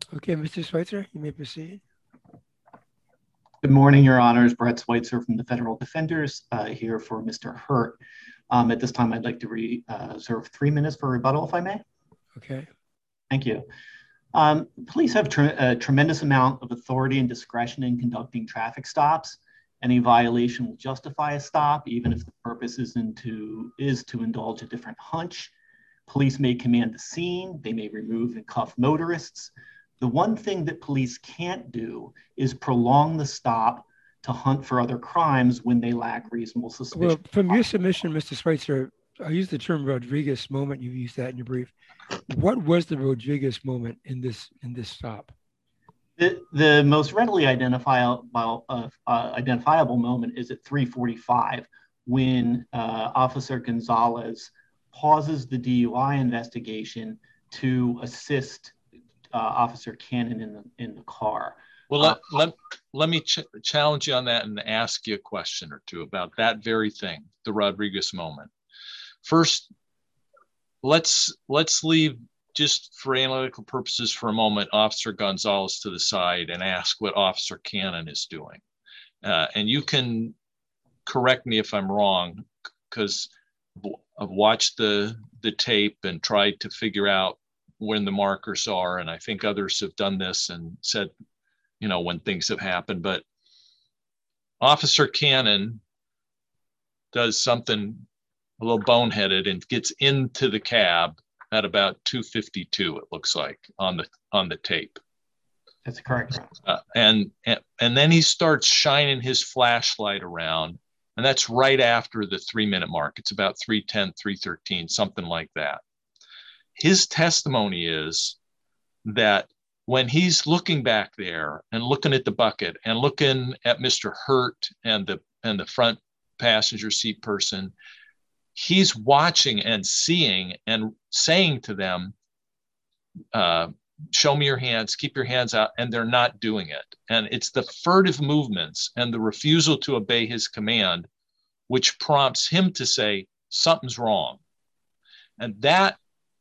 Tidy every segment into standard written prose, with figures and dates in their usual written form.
Okay, Mr. Schweitzer, you may proceed. Good morning, Your Honors. Brett Schweitzer from the Federal Defenders here for Mr. Hurt. At this time, I'd like to reserve 3 minutes for rebuttal, if I may. Okay. Thank you. Police have a tremendous amount of authority and discretion in conducting traffic stops. Any violation will justify a stop, even if the purpose is to indulge a different hunch. Police may command the scene. They may remove and cuff motorists. The one thing that police can't do is prolong the stop to hunt for other crimes when they lack reasonable Well, suspicion. from your submission, Mr. Schweitzer, I used the term Rodriguez moment. You used that in your brief. What was the Rodriguez moment in this stop? The most readily identifiable moment is at 3:45 when Officer Gonzalez pauses the DUI investigation to assist Officer Cannon in the car. Well, let me challenge you on that and ask you a question or two about that very thing, the Rodriguez moment. First, let's leave, just for analytical purposes for a moment, Officer Gonzalez to the side and ask what Officer Cannon is doing. And you can correct me if I'm wrong, because I've watched the tape and tried to figure out when the markers are. And I think others have done this and said, when things have happened. But Officer Cannon does something a little boneheaded and gets into the cab at about 2:52, it looks like, on the tape. That's correct. And then he starts shining his flashlight around, and that's right after the 3-minute mark. It's about 3:10, 3:13, something like that. His testimony is that when he's looking back there and looking at the bucket and looking at Mr. Hurt and the front passenger seat person, he's watching and seeing and saying to them, show me your hands, keep your hands out, and they're not doing it. And it's the furtive movements and the refusal to obey his command which prompts him to say, something's wrong. And that,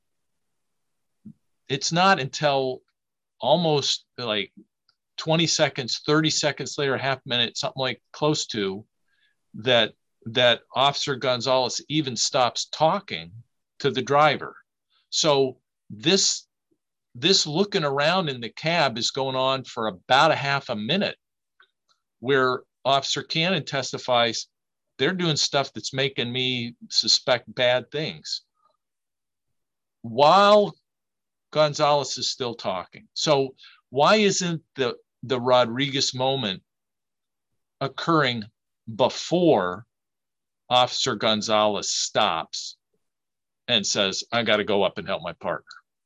it's not until almost like 20 seconds, 30 seconds later, a half minute, something like close to, that Officer Gonzalez even stops talking to the driver. So this looking around in the cab is going on for about a half a minute, where Officer Cannon testifies, they're doing stuff that's making me suspect bad things, while Gonzalez is still talking. So why isn't the Rodriguez moment occurring before Officer Gonzalez stops and says, I got to go up and help my partner?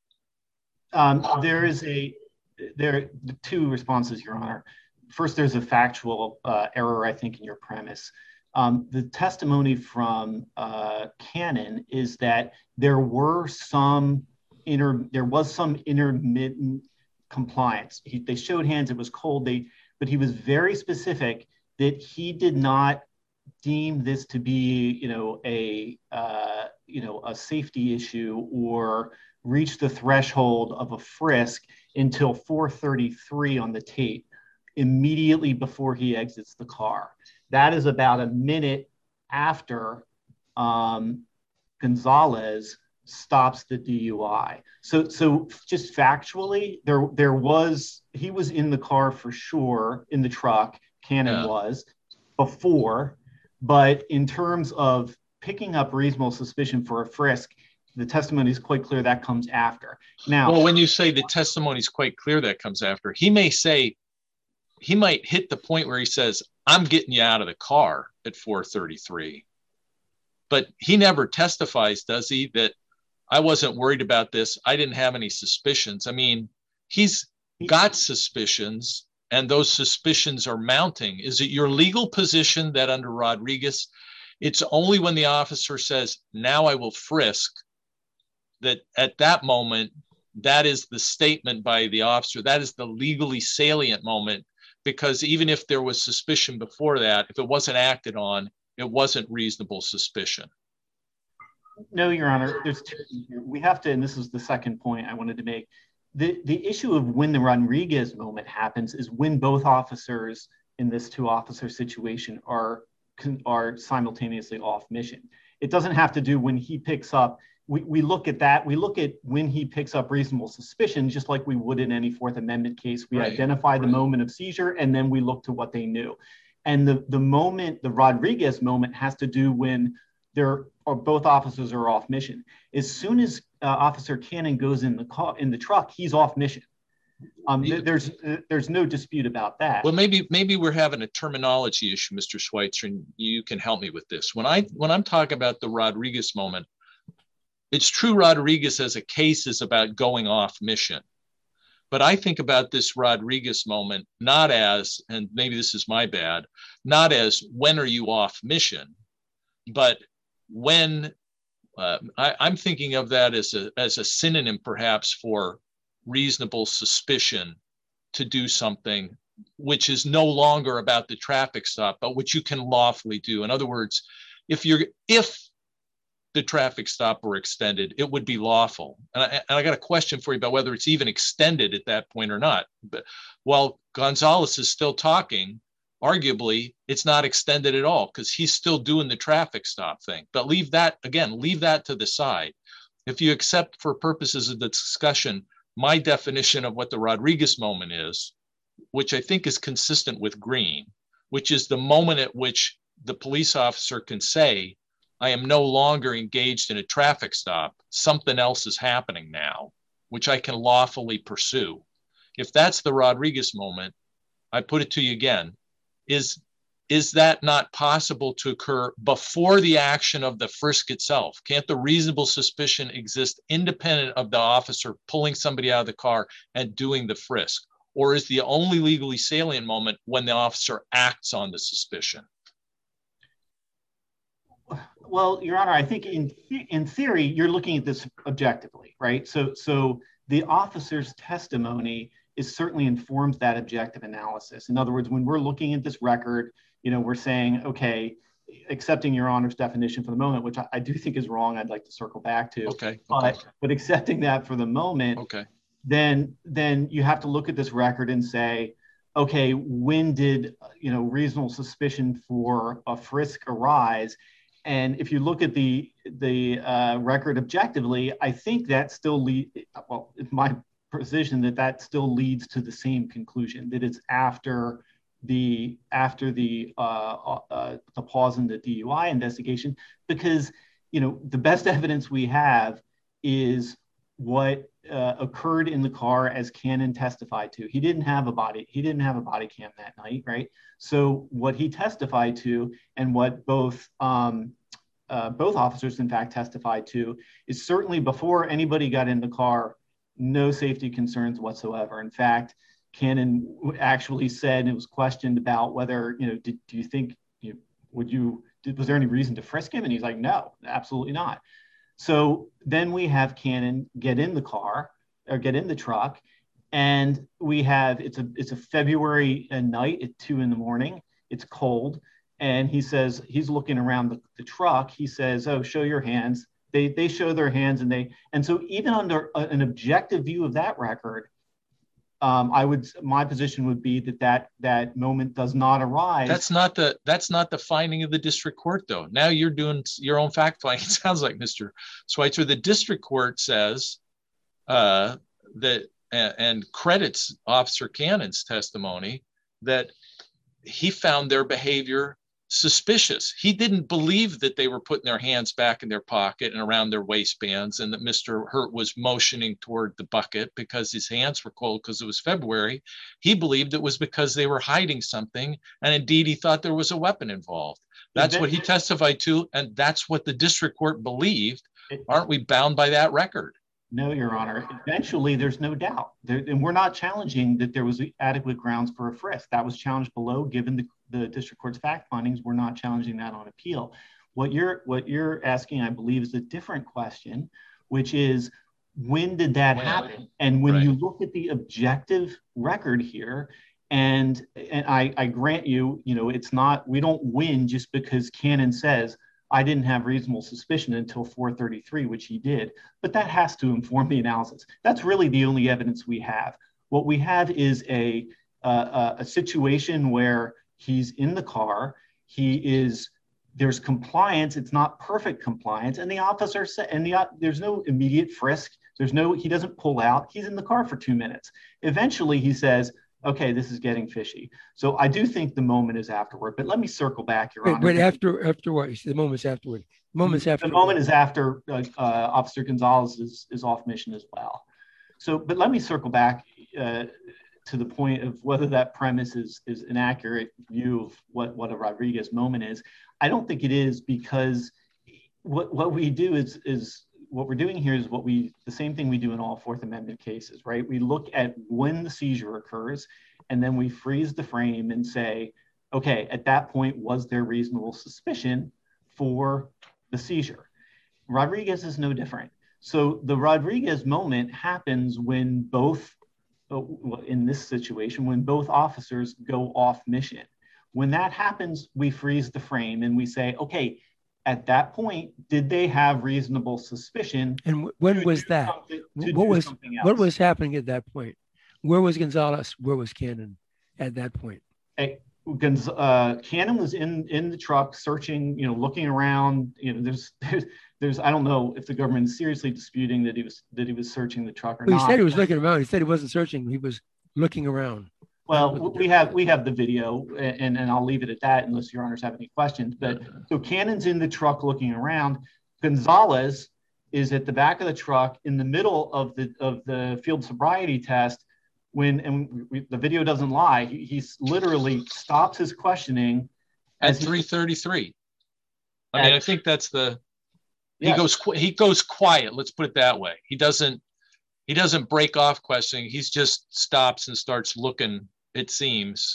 There are two responses, Your Honor. First, there's a factual error, I think, in your premise. The testimony from Cannon is that there was some intermittent compliance. They showed hands, it was cold, but he was very specific that he did not deem this to be, a safety issue or reach the threshold of a frisk until 4:33 on the tape, immediately before he exits the car. That is about a minute after Gonzalez stops the DUI. So just factually, he was in the car for sure, in the truck, Cannon was, before, but in terms of picking up reasonable suspicion for a frisk, the testimony is quite clear that comes after. Now, well, when you say the testimony is quite clear that comes after, he might hit the point where he says, I'm getting you out of the car at 4:33. But he never testifies, does he, that I wasn't worried about this, I didn't have any suspicions. I mean, he's got suspicions, and those suspicions are mounting. Is it your legal position that under Rodriguez, it's only when the officer says, now I will frisk, that at that moment, that is the statement by the officer, that is the legally salient moment, because even if there was suspicion before that, if it wasn't acted on, it wasn't reasonable suspicion? No, Your Honor, we have to, and this is the second point I wanted to make. the issue of when the Rodriguez moment happens is when both officers in this two-officer situation are simultaneously off mission. It doesn't have to do when he picks up. We look at that. We look at when he picks up reasonable suspicion, just like we would in any Fourth Amendment case. We identify the moment of seizure, and then we look to what they knew. And the moment, the Rodriguez moment, has to do when both officers are off mission. As soon as Officer Cannon goes in the truck, he's off mission. There's no dispute about that. Well, maybe we're having a terminology issue, Mr. Schweitzer, and you can help me with this. When I'm talking about the Rodriguez moment, it's true Rodriguez as a case is about going off mission. But I think about this Rodriguez moment not as, and maybe this is my bad, not as when are you off mission, but when I'm thinking of that as a synonym perhaps for reasonable suspicion to do something which is no longer about the traffic stop, but which you can lawfully do. In other words, if the traffic stop were extended, it would be lawful. And I got a question for you about whether it's even extended at that point or not. But while Gonzalez is still talking, arguably it's not extended at all because he's still doing the traffic stop thing. But leave that to the side. If you accept for purposes of the discussion, my definition of what the Rodriguez moment is, which I think is consistent with Green, which is the moment at which the police officer can say, I am no longer engaged in a traffic stop. Something else is happening now, which I can lawfully pursue. If that's the Rodriguez moment, I put it to you again, is that not possible to occur before the action of the frisk itself? Can't the reasonable suspicion exist independent of the officer pulling somebody out of the car and doing the frisk? Or is the only legally salient moment when the officer acts on the suspicion? Well, Your Honor, I think in theory, you're looking at this objectively, right? So the officer's testimony is certainly informs that objective analysis. In other words, when we're looking at this record, we're saying, okay, accepting Your Honor's definition for the moment, which I do think is wrong, I'd like to circle back to. Okay. But accepting that for the moment, okay, then you have to look at this record and say, okay, when did reasonable suspicion for a frisk arise? And if you look at the record objectively, I think that still it's my position that still leads to the same conclusion, that it's after the pause in the DUI investigation, because the best evidence we have is what occurred in the car as Cannon testified to. He didn't have a body cam that night, right? So what he testified to, and what both officers in fact testified to, is certainly before anybody got in the car, no safety concerns whatsoever. In fact, Cannon actually said, it was questioned about whether, do you think, was there any reason to frisk him? And he's like, no, absolutely not. So then we have Cannon get in the car or get in the truck, and we have, it's a February night at 2 a.m. It's cold. And he says, he's looking around the truck. He says, oh, show your hands. They show their hands, and so even under an objective view of that record, my position would be that moment does not arise. That's not the finding of the district court, though. Now you're doing your own fact finding. It sounds like, Mr. Schweitzer. The district court says that and credits Officer Cannon's testimony that he found their behavior suspicious. He didn't believe that they were putting their hands back in their pocket and around their waistbands, and that Mr. Hurt was motioning toward the bucket because his hands were cold because it was February. He believed it was because they were hiding something, and indeed he thought there was a weapon involved. That's what he testified to, and that's what the district court believed. Aren't we bound by that record? No, Your Honor. Eventually, there's no doubt. And we're not challenging that there was adequate grounds for a frisk. That was challenged below, given the district court's fact findings. We're not challenging that on appeal. What you're asking, I believe, is a different question, which is, when did that happen? And when you look at the objective record here, and I grant you, it's not, we don't win just because Cannon says, I didn't have reasonable suspicion until 4:33, which he did. But that has to inform the analysis. That's really the only evidence we have. What we have is a situation where he's in the car. There's compliance. It's not perfect compliance. And the officer said, there's no immediate frisk. He doesn't pull out. He's in the car for 2 minutes. Eventually he says, okay, this is getting fishy. So I do think the moment is afterward, but let me circle back, Your Honor. But after what? You said the moment's afterward. The moment is after Officer Gonzalez is off mission as well. So, but let me circle back to the point of whether that premise is an accurate view of what a Rodriguez moment is. I don't think it is, because what we do is what we're doing here is the same thing we do in all Fourth Amendment cases, right? We look at when the seizure occurs, and then we freeze the frame and say, okay, at that point, was there reasonable suspicion for the seizure? Rodriguez is no different. So the Rodriguez moment happens when in this situation, when both officers go off mission. When that happens, we freeze the frame and we say, okay, at that point, did they have reasonable suspicion? And when was that? What was happening at that point? Where was Gonzalez? Where was Cannon at that point? Cannon was in the truck searching, looking around. There's I don't know if the government is seriously disputing that he was searching the truck or not. He said he was looking around. He said he wasn't searching. He was looking around. Well, we have the video, and I'll leave it at that unless Your Honors have any questions. But so Cannon's in the truck looking around. Gonzalez is at the back of the truck in the middle of the field sobriety test. The video doesn't lie. He's literally stops his questioning at 3:33. I think that's the. Yes. He goes quiet. Let's put it that way. He doesn't break off questioning. He just stops and starts looking, it seems,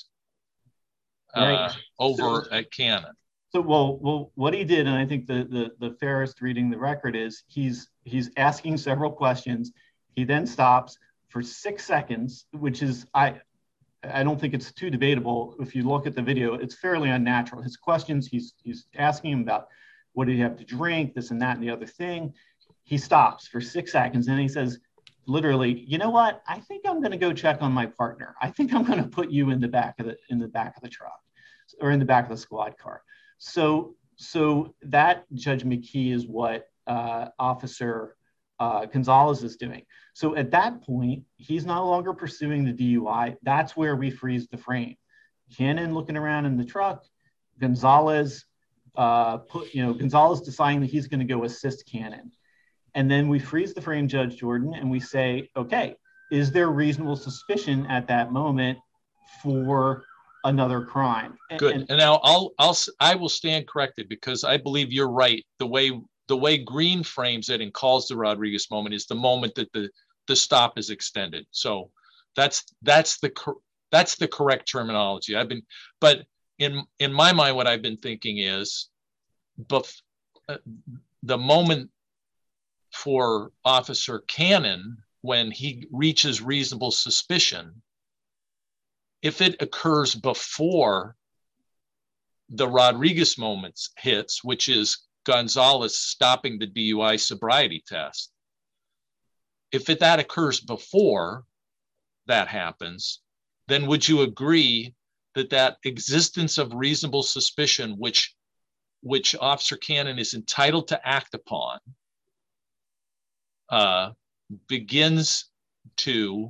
over at Cannon. So, well, what he did, and I think the fairest reading the record is he's asking several questions. He then stops for 6 seconds, which is, I don't think it's too debatable. If you look at the video, it's fairly unnatural. His questions, he's asking him about what did he have to drink, this and that and the other thing. He stops for 6 seconds and he says, literally, you know what? I think I'm going to go check on my partner. I think I'm going to put you in the back of the truck, or in the back of the squad car. So that, Judge McKee, is what Officer Gonzalez is doing. So at that point, he's no longer pursuing the DUI. That's where we freeze the frame. Cannon looking around in the truck, Gonzalez deciding that he's going to go assist Cannon. And then we freeze the frame, Judge Jordan, and we say, okay, is there reasonable suspicion at that moment for another crime? Good. And now I will stand corrected, because I believe you're right. The way Green frames it and calls the Rodriguez moment is the moment that the stop is extended. So that's the correct terminology. But in my mind, what I've been thinking is, the moment for Officer Cannon, when he reaches reasonable suspicion, if it occurs before the Rodriguez moments hits, which is Gonzalez stopping the DUI sobriety test, if that occurs before that happens, then would you agree that existence of reasonable suspicion, which Officer Cannon is entitled to act upon, begins to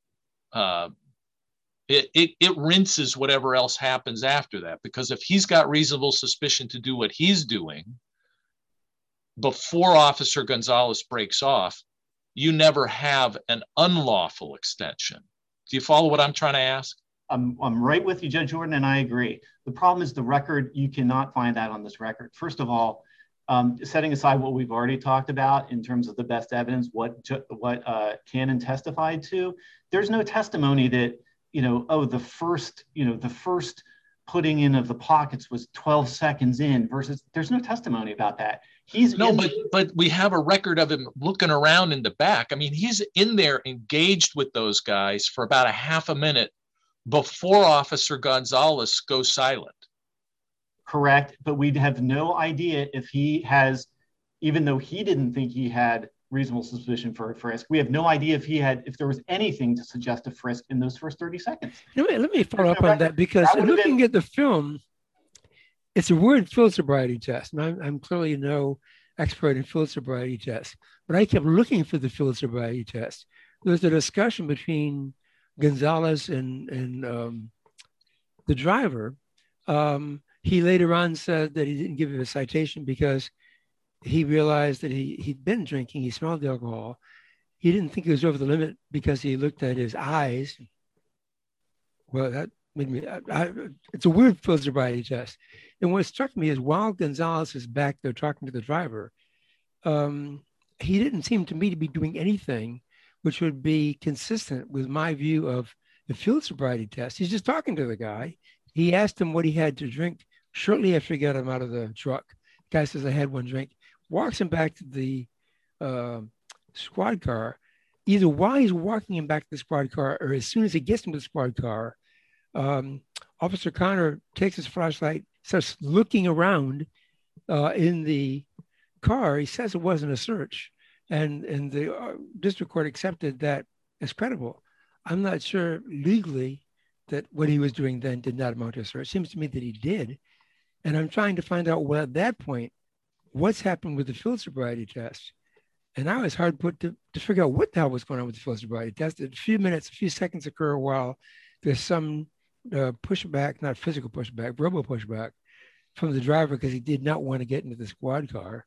it rinses whatever else happens after that? Because if he's got reasonable suspicion to do what he's doing before Officer Gonzalez breaks off, you never have an unlawful extension. Do you follow what I'm trying to ask? I'm right with you, Judge Jordan, and I agree. The problem is the record. You cannot find that on this record. First of all, setting aside what we've already talked about in terms of the best evidence, what Cannon testified to, there's no testimony that, the first putting in of the pockets was 12 seconds in versus, there's no testimony about that. But we have a record of him looking around in the back. I mean, he's in there engaged with those guys for about a half a minute before Officer Gonzalez goes silent. correct, but we'd have no idea if he has, even though he didn't think he had reasonable suspicion for a frisk, we have no idea if there was anything to suggest a frisk in those first 30 seconds. Let me follow up on that, because looking at the film, it's a word field sobriety test. And I'm clearly no expert in field sobriety tests, but I kept looking for the field sobriety test. There was a discussion between Gonzalez and the driver. He later on said that he didn't give him a citation because he realized that he'd been drinking. He smelled the alcohol. He didn't think he was over the limit because he looked at his eyes. Well, that made me, it's a weird field sobriety test. And what struck me is while Gonzalez is back there talking to the driver, he didn't seem to me to be doing anything which would be consistent with my view of the field sobriety test. He's just talking to the guy. He asked him what he had to drink shortly after he got him out of the truck. The guy says, I had one drink. Walks him back to the squad car. Either while he's walking him back to the squad car or as soon as he gets into the squad car, Officer Connor takes his flashlight, starts looking around in the car. He says it wasn't a search. And the district court accepted that as credible. I'm not sure legally that what he was doing then did not amount to a search. It seems to me that he did. And I'm trying to find out, well, at that point, what's happened with the field sobriety test? And I was hard put to figure out what the hell was going on with the field sobriety test. A few seconds occur while there's some pushback, not physical pushback, verbal pushback from the driver because he did not want to get into the squad car.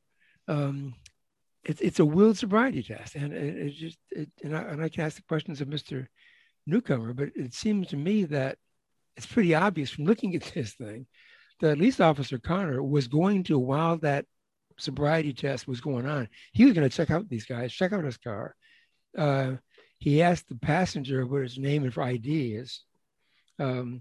It's a field sobriety test. And I can ask the questions of Mr. Newcomer, but it seems to me that it's pretty obvious from looking at this thing that at least Officer Connor was going to, while that sobriety test was going on, he was going to check out these guys, check out his car. He asked the passenger what his name and ID is. That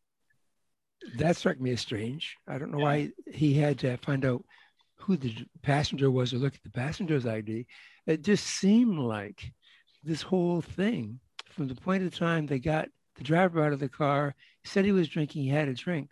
struck me as strange. I don't know why he had to find out who the passenger was or look at the passenger's ID. It just seemed like this whole thing, from the point of time they got the driver out of the car, he said he was drinking, he had a drink.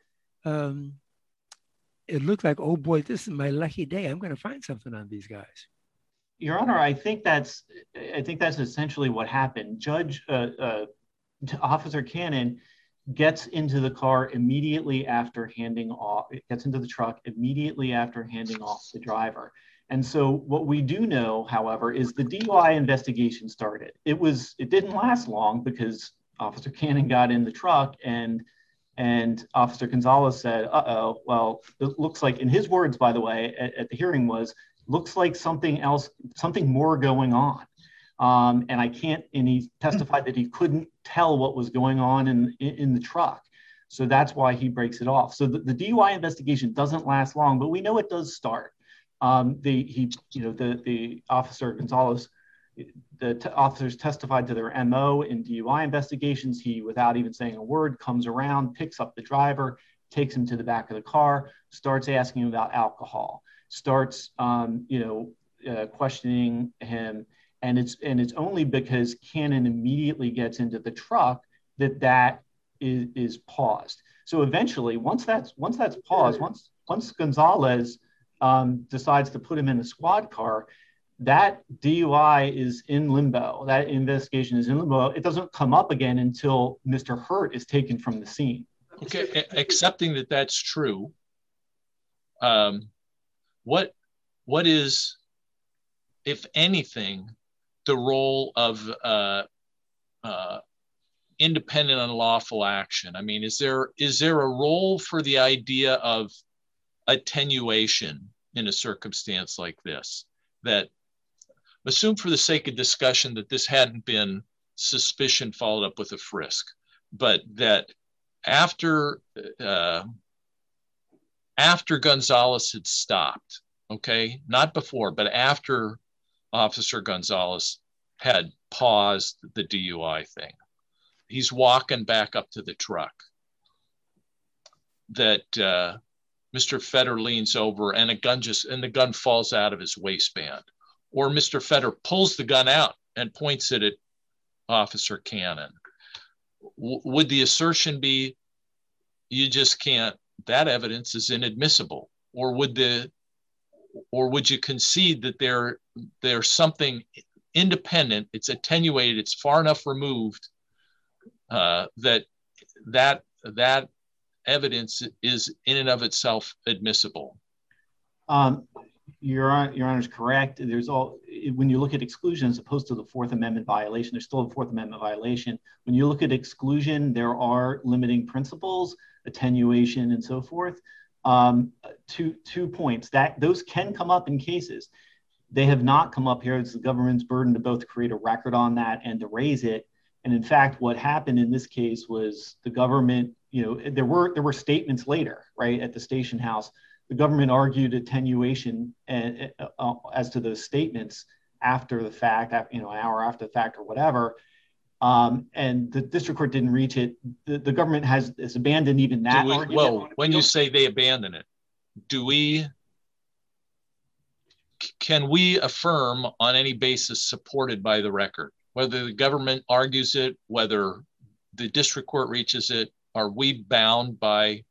It looked like, oh boy, this is my lucky day. I'm going to find something on these guys. Your Honor, I think that's essentially what happened. Officer Cannon gets into the car immediately after gets into the truck immediately after handing off the driver. And so what we do know, however, is the DUI investigation started. It didn't last long because Officer Cannon got in the truck and Officer Gonzalez said, well, it looks like, in his words, by the way, at the hearing looks like something more going on. And he testified that he couldn't tell what was going on in the truck. So that's why he breaks it off. So the DUI investigation doesn't last long, but we know it does start. The Officer Gonzalez, the officers testified to their MO in DUI investigations. He, without even saying a word, comes around, picks up the driver, takes him to the back of the car, starts asking him about alcohol, starts, questioning him. And it's only because Cannon immediately gets into the truck that is paused. So eventually, once that's paused, once Gonzalez decides to put him in the squad car, that DUI is in limbo. That investigation is in limbo. It doesn't come up again until Mr. Hurt is taken from the scene. Okay, accepting that that's true, what is, if anything, the role of independent unlawful action? I mean, is there a role for the idea of attenuation in a circumstance like this? That, assume for the sake of discussion that this hadn't been suspicion followed up with a frisk, but that after Gonzalez had stopped, okay, not before, but after Officer Gonzalez had paused the DUI thing, he's walking back up to the truck, that Mr. Fetter leans over and the gun falls out of his waistband, or Mr. Fetter pulls the gun out and points it at Officer Cannon. Would the assertion be, you just can't that evidence is inadmissible? Or would you concede that there's something independent, it's attenuated, it's far enough removed that evidence is in and of itself admissible? Your Honor is correct. When you look at exclusion as opposed to the Fourth Amendment violation, there's still a Fourth Amendment violation. When you look at exclusion, there are limiting principles, attenuation, and so forth. 2 points that those can come up in cases. They have not come up here. It's the government's burden to both create a record on that and to raise it. And in fact, what happened in this case was the government, there were statements later, right, at the station house. The government argued attenuation as to those statements after the fact, an hour after the fact or whatever. And the district court didn't reach it. The government has abandoned even that argument. Well, when you say they abandon it, can we affirm on any basis supported by the record? Whether the government argues it, whether the district court reaches it, are we bound by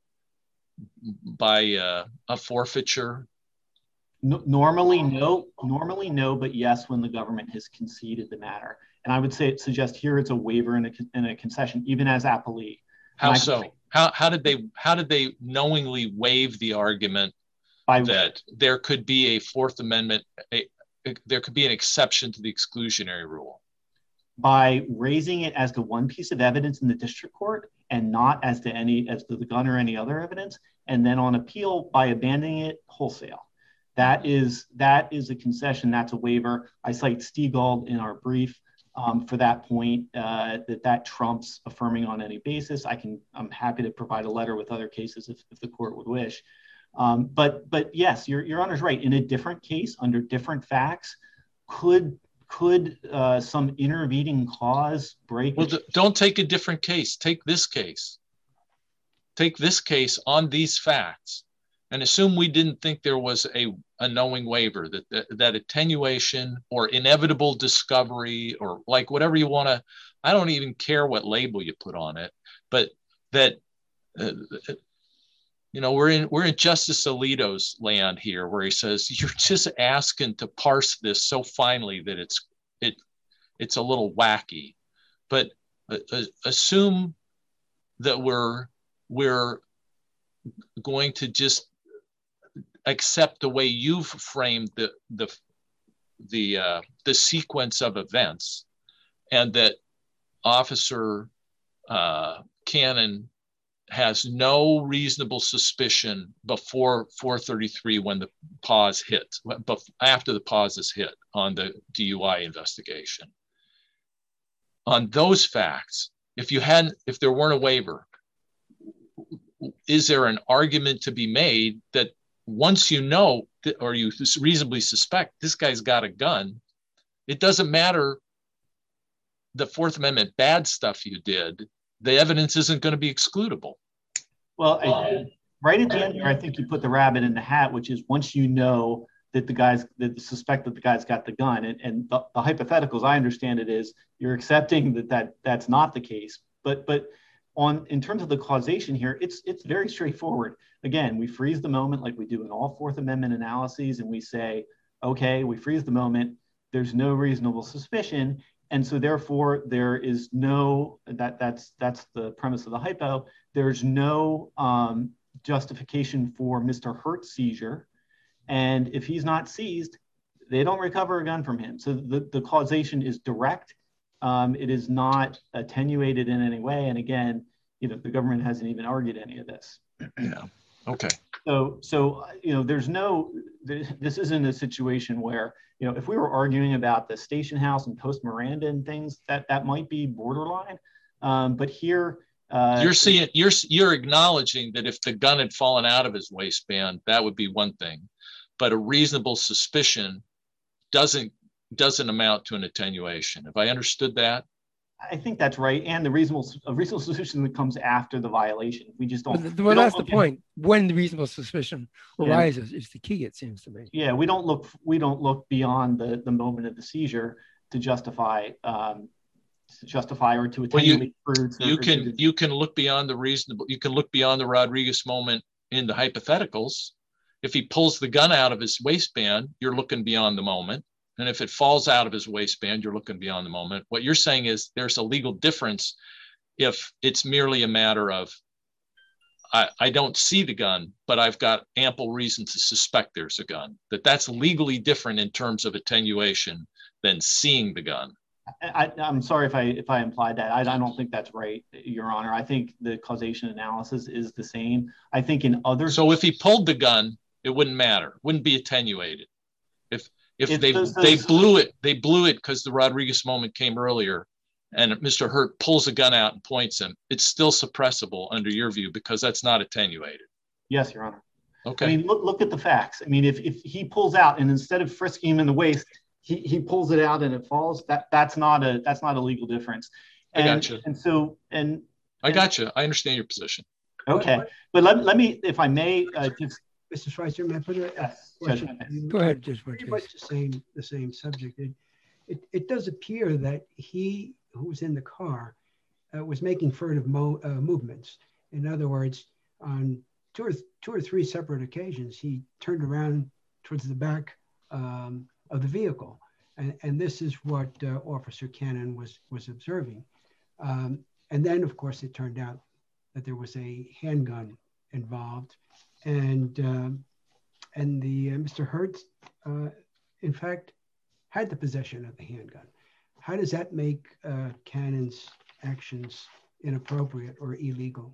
a forfeiture? Normally no, but yes, when the government has conceded the matter. And I would suggest here it's a waiver and a concession, even as appellee. How so? How did they knowingly waive the argument that there could be a Fourth Amendment, there could be an exception to the exclusionary rule? By raising it as the one piece of evidence in the district court and not as to the gun or any other evidence, and then on appeal by abandoning it wholesale. That is a concession. That's a waiver. I cite Stiegald in our brief for that point, that trumps affirming on any basis. I'm happy to provide a letter with other cases if the court would wish. But yes, your Honor's right. In a different case, under different facts, could some intervening cause break? Well, don't take a different case. Take this case. Take this case on these facts, and assume we didn't think there was a knowing waiver, that attenuation or inevitable discovery or like whatever you want to. I don't even care what label you put on it, but that. We're in Justice Alito's land here, where he says you're just asking to parse this so finely that it's a little wacky. But assume that we're going to just accept the way you've framed the sequence of events, and that Officer Cannon has no reasonable suspicion before 4:33 when the pause hits, but after the pause is hit on the DUI investigation. On those facts, if there weren't a waiver, is there an argument to be made that once you know or you reasonably suspect this guy's got a gun, it doesn't matter the Fourth Amendment bad stuff you did, the evidence isn't going to be excludable? Well, right at the end here, I think you put the rabbit in the hat, which is once you know that suspect that the guy's got the gun, and the hypotheticals, I understand it is you're accepting that's not the case. But in terms of the causation here, it's very straightforward. Again, we freeze the moment like we do in all Fourth Amendment analyses, and we say, okay, we freeze the moment. There's no reasonable suspicion. And so therefore, there is no, that's the premise of the hypo. There's no justification for Mr. Hurt's seizure. And if he's not seized, they don't recover a gun from him. So the causation is direct. It is not attenuated in any way. And again, the government hasn't even argued any of this. Yeah. Okay. So there's this isn't a situation where, if we were arguing about the station house and post Miranda and things, that might be borderline. But here, you're acknowledging that if the gun had fallen out of his waistband, that would be one thing, but a reasonable suspicion doesn't amount to an attenuation. Have I understood that? I think that's right. And a reasonable suspicion that comes after the violation. We just don't. Well, that's the point. When the reasonable suspiciation arises is the key, it seems to me. Yeah, we don't look beyond the moment of the seizure to justify or to attenuate. You can look beyond the reasonable. You can look beyond the Rodriguez moment in the hypotheticals. If he pulls the gun out of his waistband, you're looking beyond the moment. And if it falls out of his waistband, you're looking beyond the moment. What you're saying is there's a legal difference if it's merely a matter of, I don't see the gun, but I've got ample reason to suspect there's a gun. That's legally different in terms of attenuation than seeing the gun. I'm sorry if I implied that. I don't think that's right, Your Honor. I think the causation analysis is the same. I think in other. So if he pulled the gun, it wouldn't matter. Wouldn't be attenuated. If they blew it because the Rodriguez moment came earlier, and Mr. Hurt pulls a gun out and points him, it's still suppressible under your view because that's not attenuated. Yes, Your Honor. Okay. I mean, look at the facts. I mean, if he pulls out and instead of frisking him in the waist, he pulls it out and it falls, that's not a legal difference. I got you. I got you. I understand your position. Okay, but let me, if I may, just. Mr. Schweitzer, may I put a question? Go ahead, just pretty much the same subject. It does appear that he who was in the car was making furtive movements. In other words, on two or three separate occasions, he turned around towards the back of the vehicle, and this is what Officer Cannon was observing. And then, of course, it turned out that there was a handgun involved, and Mr. Hertz, in fact, had the possession of the handgun. How does that make Cannon's actions inappropriate or illegal?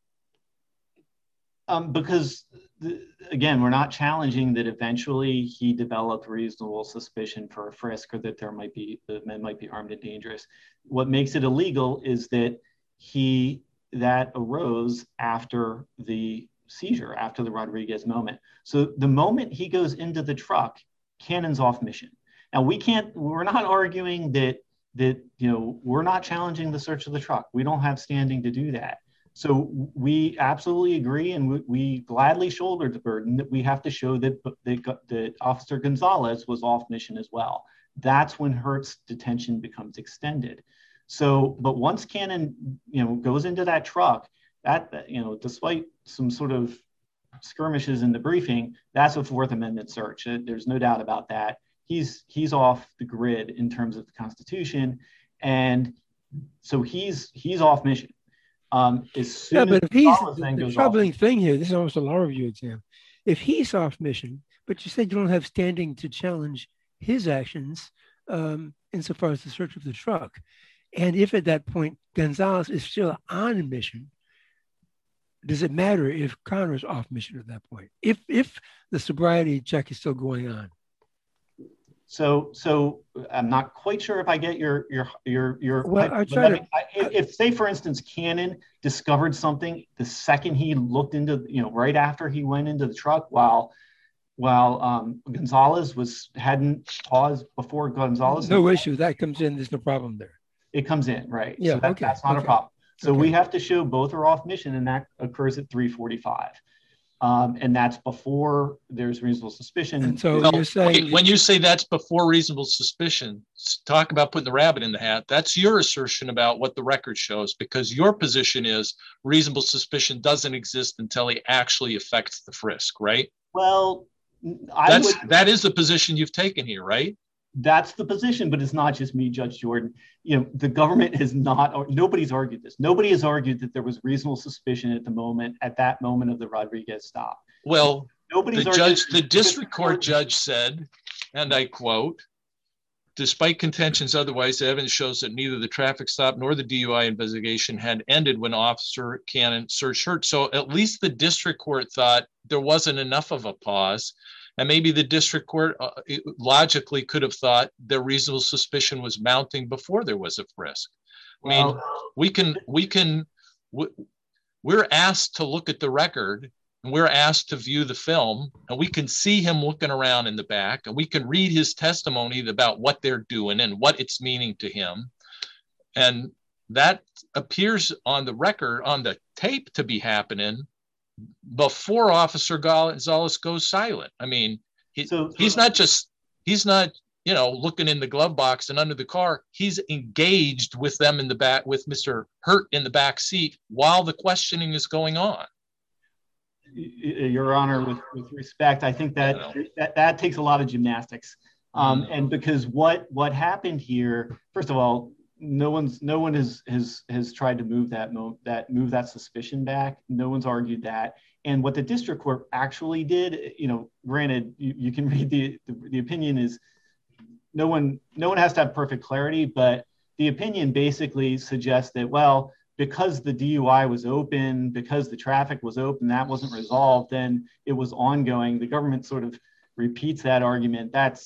Because, again, we're not challenging that eventually he developed reasonable suspicion for a frisk or that the men might be armed and dangerous. What makes it illegal is that that arose after the seizure, after the Rodriguez moment. So the moment he goes into the truck, Cannon's off mission. Now we're not arguing that we're not challenging the search of the truck. We don't have standing to do that. So we absolutely agree, and we gladly shoulder the burden that we have to show that Officer Gonzalez was off mission as well. That's when Hertz's detention becomes extended. So, but once Cannon, goes into that truck, despite some sort of skirmishes in the briefing, that's a Fourth Amendment search. There's no doubt about that. He's off the grid in terms of the Constitution, and so he's off mission. But if he's the troubling thing here, this is almost a law review exam. If he's off mission, but you said you don't have standing to challenge his actions insofar as the search of the truck, and if at that point Gonzalez is still on mission, does it matter if Connor's off mission at that point? If the sobriety check is still going on? So I'm not quite sure if I get your. Well, if say for instance Cannon discovered something the second he looked into, right after he went into the truck, while Gonzalez hadn't paused before Gonzalez. No issue. That comes in. There's no problem there. It comes in, right? Yeah. So that's not a problem. So we have to show both are off mission, and that occurs at 3:45. And that's before there's reasonable suspicion. And so you're saying when you say that's before reasonable suspicion, talk about putting the rabbit in the hat. That's your assertion about what the record shows, because your position is reasonable suspicion doesn't exist until he actually affects the frisk, right? Well, that is the position you've taken here, right? That's the position, but it's not just me, Judge Jordan. The government has not, nobody's argued this. Nobody has argued that there was reasonable suspicion at that moment of the Rodriguez stop. Well, the district court judge said, and I quote, despite contentions otherwise, the evidence shows that neither the traffic stop nor the DUI investigation had ended when Officer Cannon searched Hertz. So at least the district court thought there wasn't enough of a pause. And maybe the district court logically could have thought the reasonable suspicion was mounting before there was a frisk. I mean, we're asked to look at the record, and we're asked to view the film, and we can see him looking around in the back, and we can read his testimony about what they're doing and what it's meaning to him. And that appears on the record, on the tape, to be happening before Officer Gonzalez goes silent. I mean, he's not looking in the glove box and under the car. He's engaged with them in the back, with Mr. Hurt in the back seat while the questioning is going on. Your Honor, with respect, I think that takes a lot of gymnastics. And because what happened here, first of all, no one has tried to move that suspicion back. No one's argued that. And what the district court actually did, granted, you can read the opinion is no one has to have perfect clarity, but the opinion basically suggests that, well, because the DUI was open, because the traffic was open, that wasn't resolved, then it was ongoing. The government sort of repeats that argument. That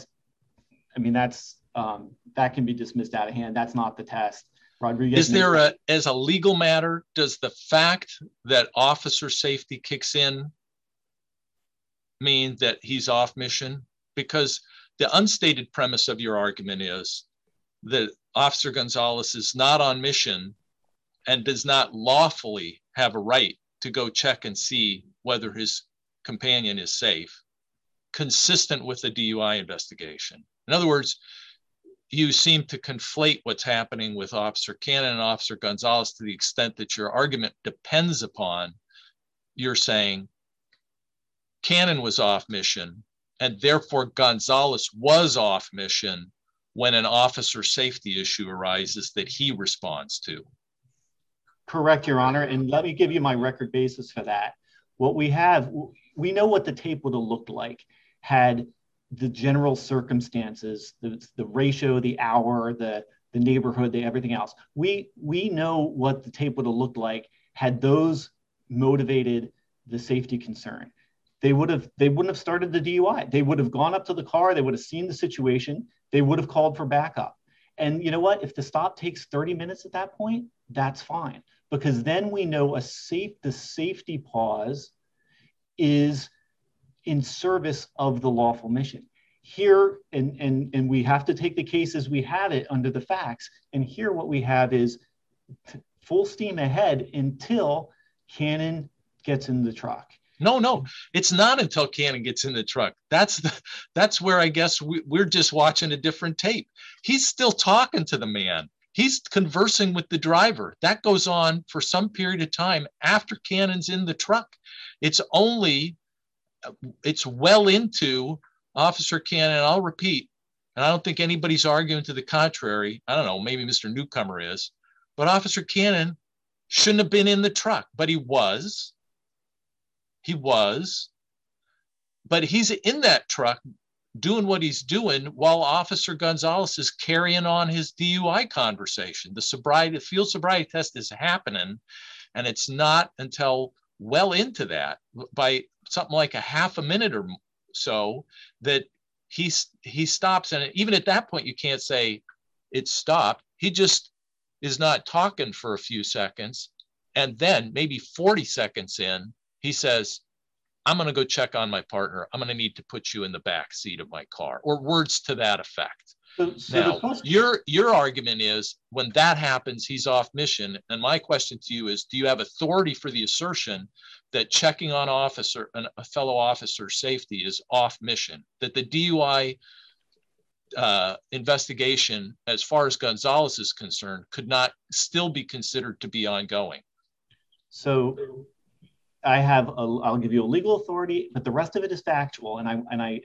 can be dismissed out of hand. That's not the test. Rodriguez. Is there as a legal matter, does the fact that officer safety kicks in mean that he's off mission? Because the unstated premise of your argument is that Officer Gonzalez is not on mission and does not lawfully have a right to go check and see whether his companion is safe, consistent with the DUI investigation. In other words, you seem to conflate what's happening with Officer Cannon and Officer Gonzalez to the extent that your argument depends upon you're saying Cannon was off mission and therefore Gonzalez was off mission when an officer safety issue arises that he responds to. Correct, Your Honor. And let me give you my record basis for that. What we have, we know what the tape would have looked like had the general circumstances, the ratio, the hour, the neighborhood, everything else. We know what the tape would have looked like had those motivated the safety concern. They wouldn't have started the DUI. They would have gone up to the car. They would have seen the situation. They would have called for backup. And you know what? If the stop takes 30 minutes at that point, that's fine. Because then we know the safety pause is in service of the lawful mission. Here, and we have to take the case as we have it under the facts. And here what we have is full steam ahead until Cannon gets in the truck. No, it's not until Cannon gets in the truck. That's where I guess we're just watching a different tape. He's still talking to the man. He's conversing with the driver. That goes on for some period of time after Cannon's in the truck. It's well into Officer Cannon. I'll repeat, and I don't think anybody's arguing to the contrary. I don't know, maybe Mr. Newcomer is, but Officer Cannon shouldn't have been in the truck, but he was. But he's in that truck doing what he's doing while Officer Gonzalez is carrying on his DUI conversation. The field sobriety test is happening, and it's not until well into that, by something like a half a minute or so, that he stops. And even at that point, you can't say it stopped. He just is not talking for a few seconds. And then maybe 40 seconds in, he says, I'm going to go check on my partner. I'm going to need to put you in the back seat of my car, or words to that effect. Now, your argument is when that happens, he's off mission. And my question to you is, do you have authority for the assertion that checking on a fellow officer's safety is off mission, that the DUI investigation, as far as Gonzalez is concerned, could not still be considered to be ongoing? So I'll give you a legal authority, but the rest of it is factual. And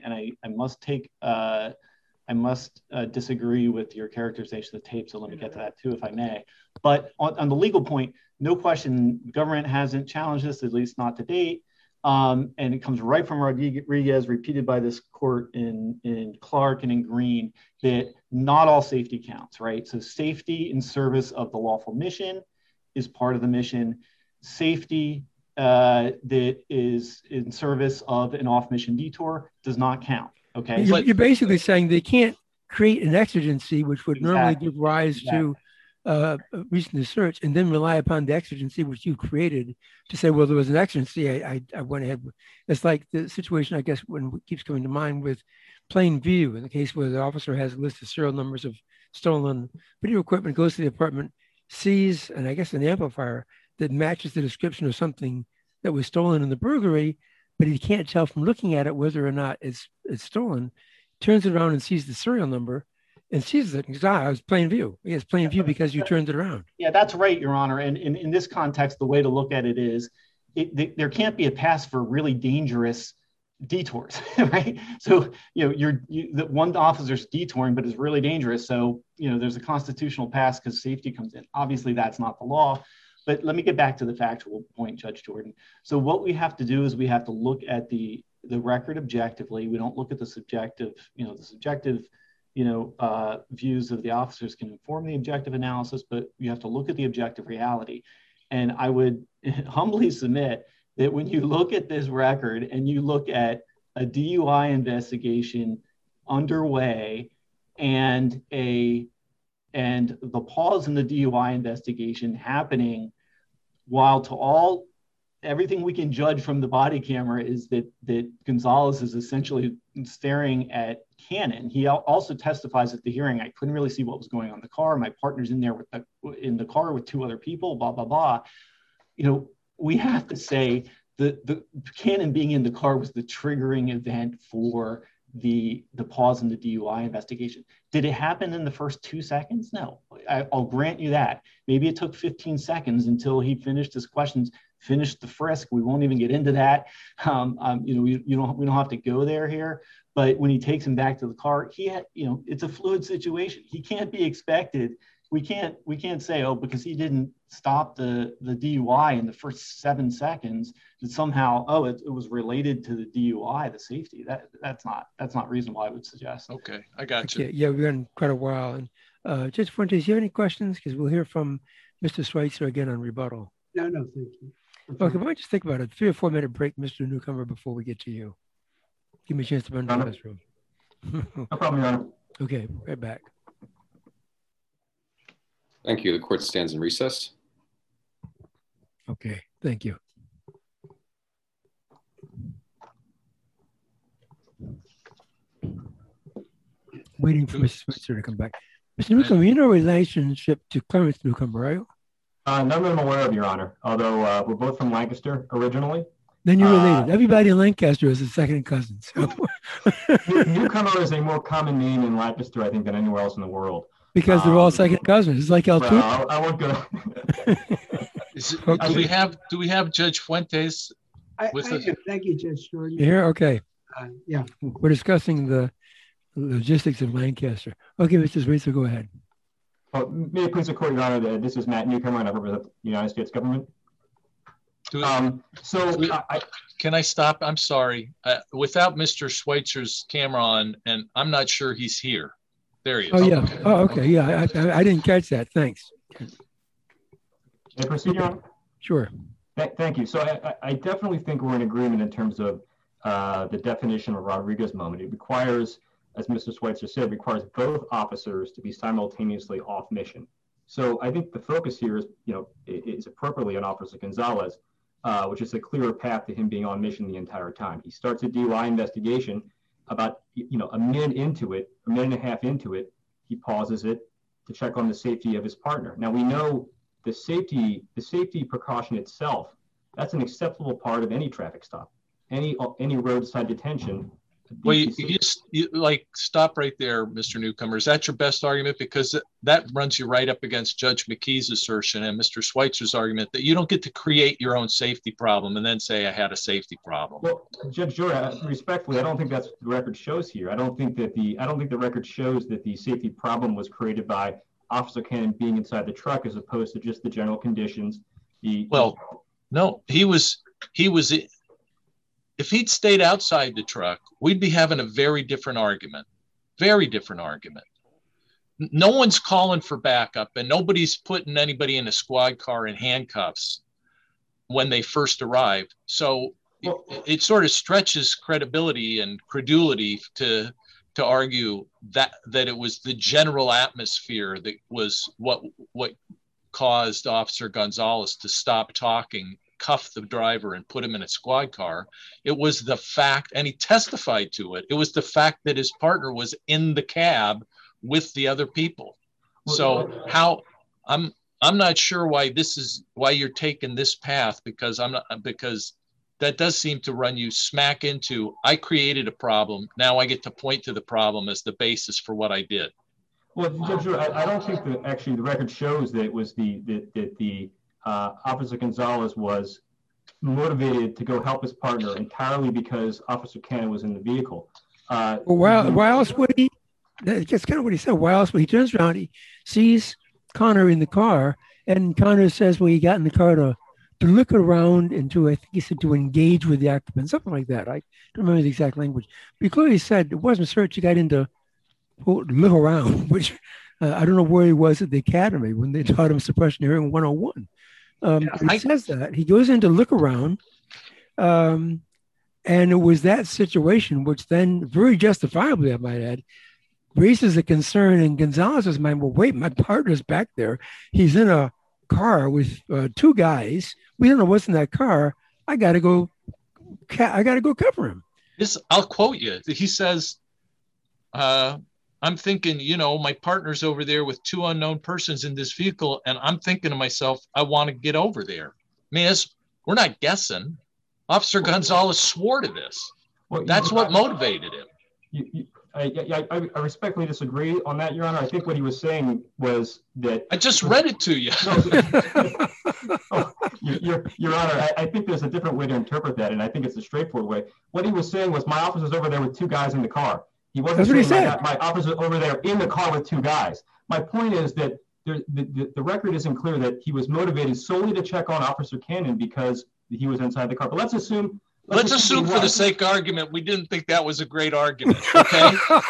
I must disagree with your characterization of the tape. So let me get to that too, if I may. But on the legal point, no question, the government hasn't challenged this, at least not to date. And it comes right from Rodriguez, repeated by this court in Clark and in Green, that not all safety counts, right? So safety in service of the lawful mission is part of the mission. Safety that is in service of an off-mission detour does not count. Okay, you're basically saying they can't create an exigency which would normally give rise to reason to search, and then rely upon the exigency which you created to say, well, there was an exigency. I went ahead. It's like the situation, I guess, when keeps coming to mind with plain view, in the case where the officer has a list of serial numbers of stolen video equipment, goes to the apartment, sees, and I guess an amplifier that matches the description of something that was stolen in the burglary, but he can't tell from looking at it whether or not it's stolen, turns it around and sees the serial number and sees it. He says, I was plain view. It's plain view because you turned it around. Yeah, that's right, Your Honor. And in this context, the way to look at it is there can't be a pass for really dangerous detours, right? So, the one officer's detouring, but is really dangerous. So, there's a constitutional pass because safety comes in. Obviously, that's not the law. But let me get back to the factual point, Judge Jordan. So what we have to do is we have to look at the record objectively. We don't look at the subjective, views of the officers can inform the objective analysis, but you have to look at the objective reality. And I would humbly submit that when you look at this record and you look at a DUI investigation underway and the pause in the DUI investigation happening, while everything we can judge from the body camera is that Gonzalez is essentially staring at Cannon. He also testifies at the hearing, I couldn't really see what was going on in the car. My partner's in there in the car with two other people, blah, blah, blah. We have to say that the Cannon being in the car was the triggering event for the pause in the DUI investigation. Did it happen in the first 2 seconds? No, I'll grant you that. Maybe it took 15 seconds until he finished his questions, finished the frisk. We won't even get into that. We don't have to go there here. But when he takes him back to the car, it's a fluid situation. He can't be expected. We can't say, because he didn't stop the DUI in the first 7 seconds, that somehow, it was related to the DUI, the safety. That's not reasonable, I would suggest. Okay, I got you. Yeah, we've been quite a while. And Judge Fuentes, do you have any questions? Because we'll hear from Mr. Schweitzer again on rebuttal. No, thank you. Okay, why don't you think about it? 3 or 4 minute break, Mr. Newcomer, before we get to you. Give me a chance to run to this room. No problem, Your Honor. Okay, right back. Thank you. The court stands in recess. Okay, thank you. Waiting for Mr. Switzer to come back. Mr. Newcomer, you know relationship to Clarence Newcomer, right? None that I'm aware of, Your Honor, although we're both from Lancaster originally. Then you're related. Everybody in Lancaster is a second cousin. So. Newcomer is a more common name in Lancaster, I think, than anywhere else in the world. Because they're all second cousins. It's like L2. Well, I won't go. Do we have Judge Fuentes with us? Thank you, Judge Jordan. Here, okay. Yeah. We're discussing the logistics of Lancaster. Okay, Mr. Switzer, go ahead. Well, may it please the court, Your Honor, this is Matt Newcomer, and I represent the United States government. Can I stop? I'm sorry. Without Mr. Schweitzer's camera on, and I'm not sure he's here. There he is. Oh, yeah. Oh, okay. Yeah, I didn't catch that. Thanks. May I proceed, Your Honor? Sure. Thank you. So I definitely think we're in agreement in terms of the definition of Rodriguez moment. It requires, as Mr. Schweitzer said, requires both officers to be simultaneously off mission. So I think the focus here is appropriately on Officer Gonzalez, which is a clearer path to him being on mission the entire time. He starts a DUI investigation. About a minute and a half into it, he pauses it to check on the safety of his partner. Now we know the safety precaution itself, that's an acceptable part of any traffic stop, any roadside detention. Well, you stop right there, Mr. Newcomer. Is that your best argument? Because that runs you right up against Judge McKee's assertion and Mr. Schweitzer's argument that you don't get to create your own safety problem and then say I had a safety problem. Well, Judge Jordan, respectfully, I don't think that's what the record shows here. I don't think the record shows that the safety problem was created by Officer Cannon being inside the truck as opposed to just the general conditions. No, he was. If he'd stayed outside the truck, we'd be having a very different argument. Very different argument. No one's calling for backup and nobody's putting anybody in a squad car in handcuffs when they first arrived. So it sort of stretches credibility and credulity to argue that it was the general atmosphere that was what caused Officer Gonzalez to stop talking, cuff the driver and put him in a squad car. It was the fact, and he testified to it, it was the fact that his partner was in the cab with the other people. So I'm not sure why you're taking this path, because that does seem to run you smack into, I created a problem, now I get to point to the problem as the basis for what I did. Well, Judge, I don't think that actually the record shows that it was the Officer Gonzalez was motivated to go help his partner entirely because Officer Cannon was in the vehicle. Why else would he? That's kind of what he said. Why else would he turns around? He sees Connor in the car, and Connor says, "Well, he got in the car to look around and to, I think he said, to engage with the occupants, something like that. I don't remember the exact language. But he clearly said it wasn't search. He got into quote, look around, which I don't know where he was at the academy when they taught him suppression hearing 101. He says that he goes in to look around. And it was that situation, which then very justifiably, I might add, raises a concern in Gonzalez's mind. Well, wait, my partner's back there. He's in a car with two guys. We don't know what's in that car. I got to go cover him. I'll quote you. He says, I'm thinking, my partner's over there with two unknown persons in this vehicle. And I'm thinking to myself, I want to get over there. We're not guessing. Officer Gonzalez swore to this. Well, that's what motivated him. I respectfully disagree on that, Your Honor. I think what he was saying was that... I just read it to you. Your Honor, I think there's a different way to interpret that, and I think it's a straightforward way. What he was saying was, my officer's over there with two guys in the car. He wasn't saying my officer's over there in the car with two guys. My point is that the record isn't clear that he was motivated solely to check on Officer Cannon because he was inside the car. But let's assume for the sake of argument, we didn't think that was a great argument. Okay.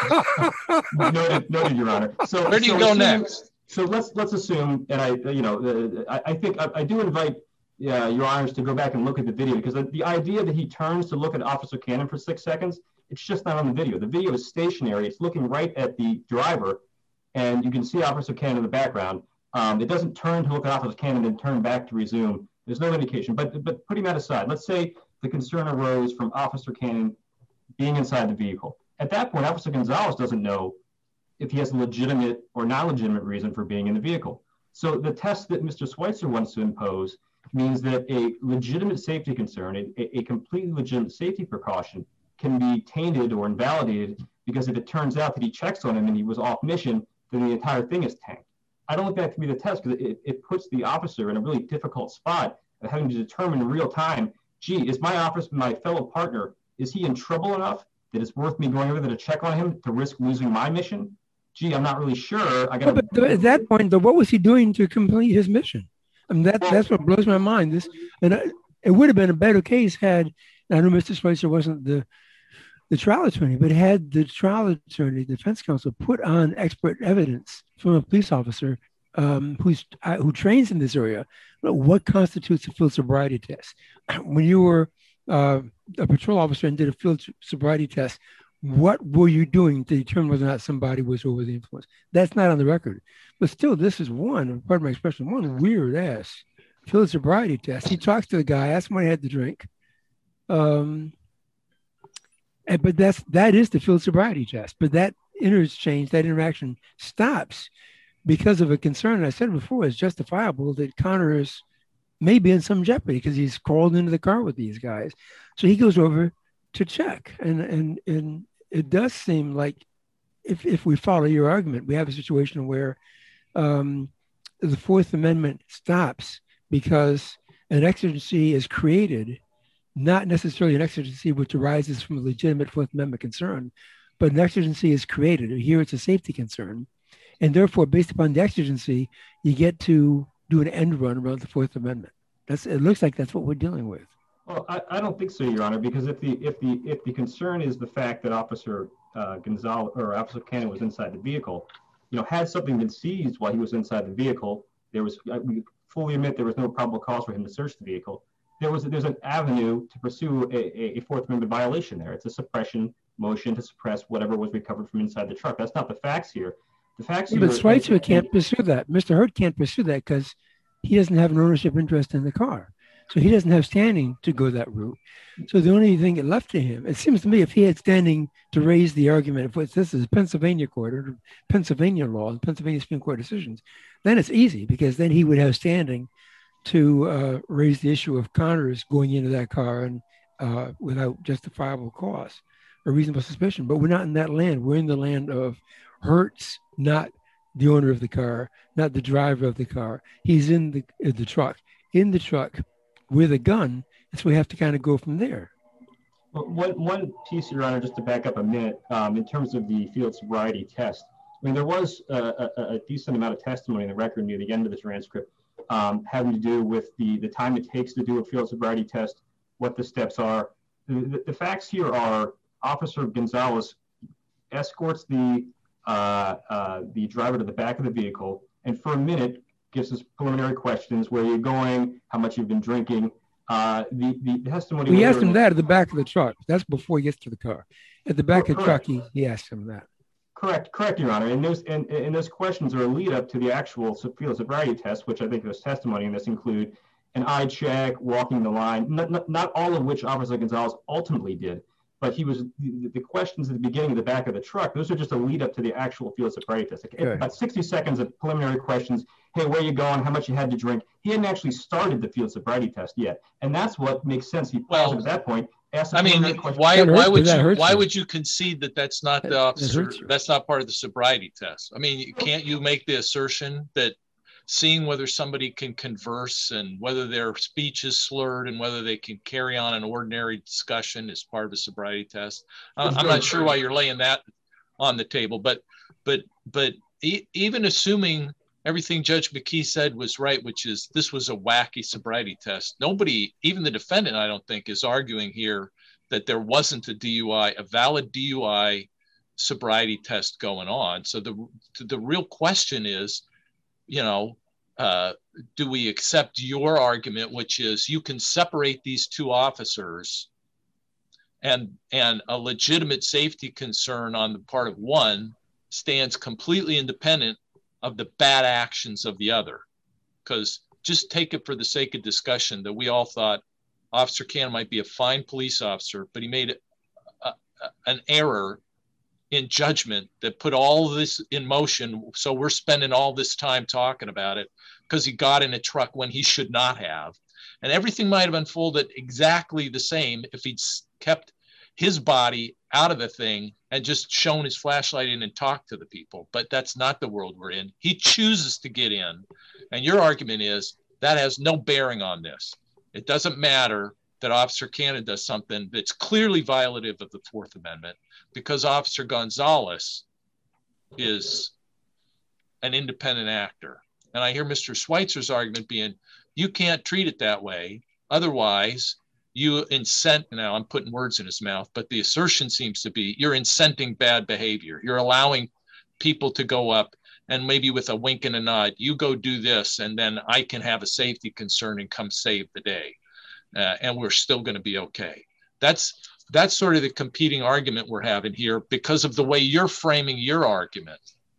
noted, Your Honor. So where do you go next? So let's assume, and I think I do invite Your Honors to go back and look at the video, because the idea that he turns to look at Officer Cannon for 6 seconds, it's just not on the video. The video is stationary. It's looking right at the driver, and you can see Officer Cannon in the background. It doesn't turn to look at Officer Cannon and turn back to resume. There's no indication. But putting that aside, let's say the concern arose from Officer Cannon being inside the vehicle. At that point, Officer Gonzalez doesn't know if he has a legitimate or non-legitimate reason for being in the vehicle. So the test that Mr. Schweitzer wants to impose means that a legitimate safety concern, a completely legitimate safety precaution, can be tainted or invalidated because if it turns out that he checks on him and he was off mission, then the entire thing is tanked. I don't think that can be the test, because it puts the officer in a really difficult spot of having to determine in real time, gee, is my fellow partner, is he in trouble enough that it's worth me going over there to check on him to risk losing my mission? Gee, I'm not really sure. But at that point, though, what was he doing to complete his mission? I mean, that's what blows my mind. It would have been a better case had, I know Mr. Schweitzer wasn't the trial attorney, but had the trial attorney, the defense counsel, put on expert evidence from a police officer who trains in this area, what constitutes a field sobriety test? When you were a patrol officer and did a field sobriety test, what were you doing to determine whether or not somebody was over the influence? That's not on the record. But still, this is one weird ass field sobriety test. He talks to the guy, asks him when he had to drink. But that is the field sobriety test. But that interchange, that interaction stops because of a concern I said before is justifiable that Connor is maybe in some jeopardy because he's crawled into the car with these guys. So he goes over to check. And it does seem like if we follow your argument, we have a situation where the Fourth Amendment stops because an exigency is created, not necessarily an exigency which arises from a legitimate Fourth Amendment concern, but an exigency is created. Here it's a safety concern. And therefore, based upon the exigency, you get to do an end run around the Fourth Amendment. It looks like that's what we're dealing with. Well, I don't think so, Your Honor, because if the concern is the fact that Officer Gonzalez or Officer Cannon was inside the vehicle, had something been seized while he was inside the vehicle, we fully admit there was no probable cause for him to search the vehicle. There's an avenue to pursue a Fourth Amendment violation there. It's a suppression motion to suppress whatever was recovered from inside the truck. That's not the facts here. The facts here. But Schweitzer can't pursue that. Mr. Hurt can't pursue that because he doesn't have an ownership interest in the car. So he doesn't have standing to go that route. So the only thing left to him, it seems to me, if he had standing to raise the argument, if this is Pennsylvania court or Pennsylvania law, Pennsylvania Supreme Court decisions, then it's easy because then he would have standing to raise the issue of Connor's going into that car and without justifiable cause or reasonable suspicion. But we're not in that land. We're in the land of Hertz, not the owner of the car, not the driver of the car. He's in the truck with a gun, So we have to kind of go from there. Well, one piece, Your Honor, just to back up a minute, in terms of the field sobriety test, I mean, there was a decent amount of testimony in the record near the end of the transcript having to do with the time it takes to do a field sobriety test, what the steps are. The facts here are Officer Gonzalez escorts the driver to the back of the vehicle, and for a minute gives us preliminary questions: where you're going, how much you've been drinking. The testimony. We asked him that at the back of the truck. That's before he gets to the car. At the back of the truck, he asked him that. Correct, Your Honor. And those questions are a lead up to the actual field sobriety test, which I think there's testimony in this include an eye check, walking the line. Not all of which Officer Gonzalez ultimately did, but he was the questions at the beginning of the back of the truck. Those are just a lead up to the actual field sobriety test. Okay. About 60 seconds of preliminary questions. Hey, where are you going? How much you had to drink? He hadn't actually started the field sobriety test yet, and that's what makes sense. He paused at that point. I mean, why would you concede that that's not the officer? That's not part of the sobriety test. I mean, can't you make the assertion that seeing whether somebody can converse and whether their speech is slurred and whether they can carry on an ordinary discussion is part of a sobriety test? I'm not sure why you're laying that on the table, but even assuming everything Judge McKee said was right, which is this was a wacky sobriety test. Nobody, even the defendant, I don't think, is arguing here that there wasn't a valid DUI sobriety test going on. So the real question is, do we accept your argument, which is you can separate these two officers and a legitimate safety concern on the part of one stands completely independent of the bad actions of the other? Because just take it for the sake of discussion that we all thought Officer Cannon might be a fine police officer, but he made an error in judgment that put all this in motion. So we're spending all this time talking about it because he got in a truck when he should not have. And everything might have unfolded exactly the same if he'd kept his body out of the thing and just shown his flashlight in and talked to the people. But that's not the world we're in. He chooses to get in. And your argument is that has no bearing on this. It doesn't matter that Officer Cannon does something that's clearly violative of the Fourth Amendment because Officer Gonzalez is an independent actor. And I hear Mr. Schweitzer's argument being, you can't treat it that way. Otherwise, you incent, now I'm putting words in his mouth, but the assertion seems to be you're incenting bad behavior. You're allowing people to go up and maybe with a wink and a nod, you go do this, and then I can have a safety concern and come save the day. And we're still going to be okay. That's sort of the competing argument we're having here because of the way you're framing your argument.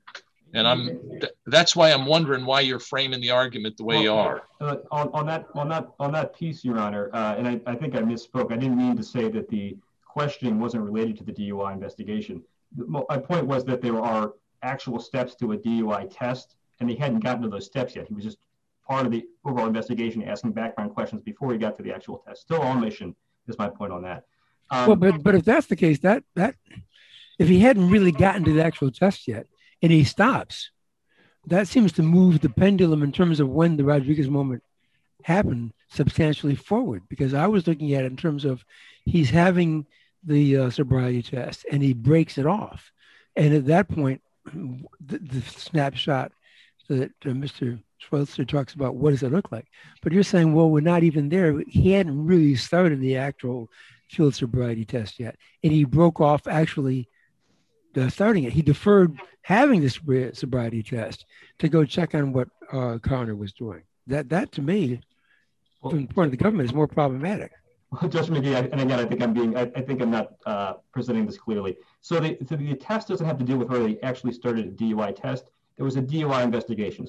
And that's why I'm wondering why you're framing the argument the way you are. On that piece, Your Honor, and I think I misspoke. I didn't mean to say that the questioning wasn't related to the DUI investigation. My point was that there are actual steps to a DUI test, and he hadn't gotten to those steps yet. He was just part of the overall investigation, asking background questions before he got to the actual test. Still on mission is my point on that. But if that's the case, that if he hadn't really gotten to the actual test yet, and he stops, that seems to move the pendulum in terms of when the Rodriguez moment happened substantially forward, because I was looking at it in terms of he's having the sobriety test and he breaks it off. And at that point, the snapshot that Mr. Schweitzer talks about, what does it look like? But you're saying, well, we're not even there. He hadn't really started the actual field sobriety test yet. And he broke off actually starting it. He deferred having this sobriety test to go check on what Connor was doing. That to me, from the point of the government, is more problematic. Well, Judge McGee, and again, I think I'm not presenting this clearly. So the test doesn't have to do with whether he actually started a DUI test. There was a DUI investigation.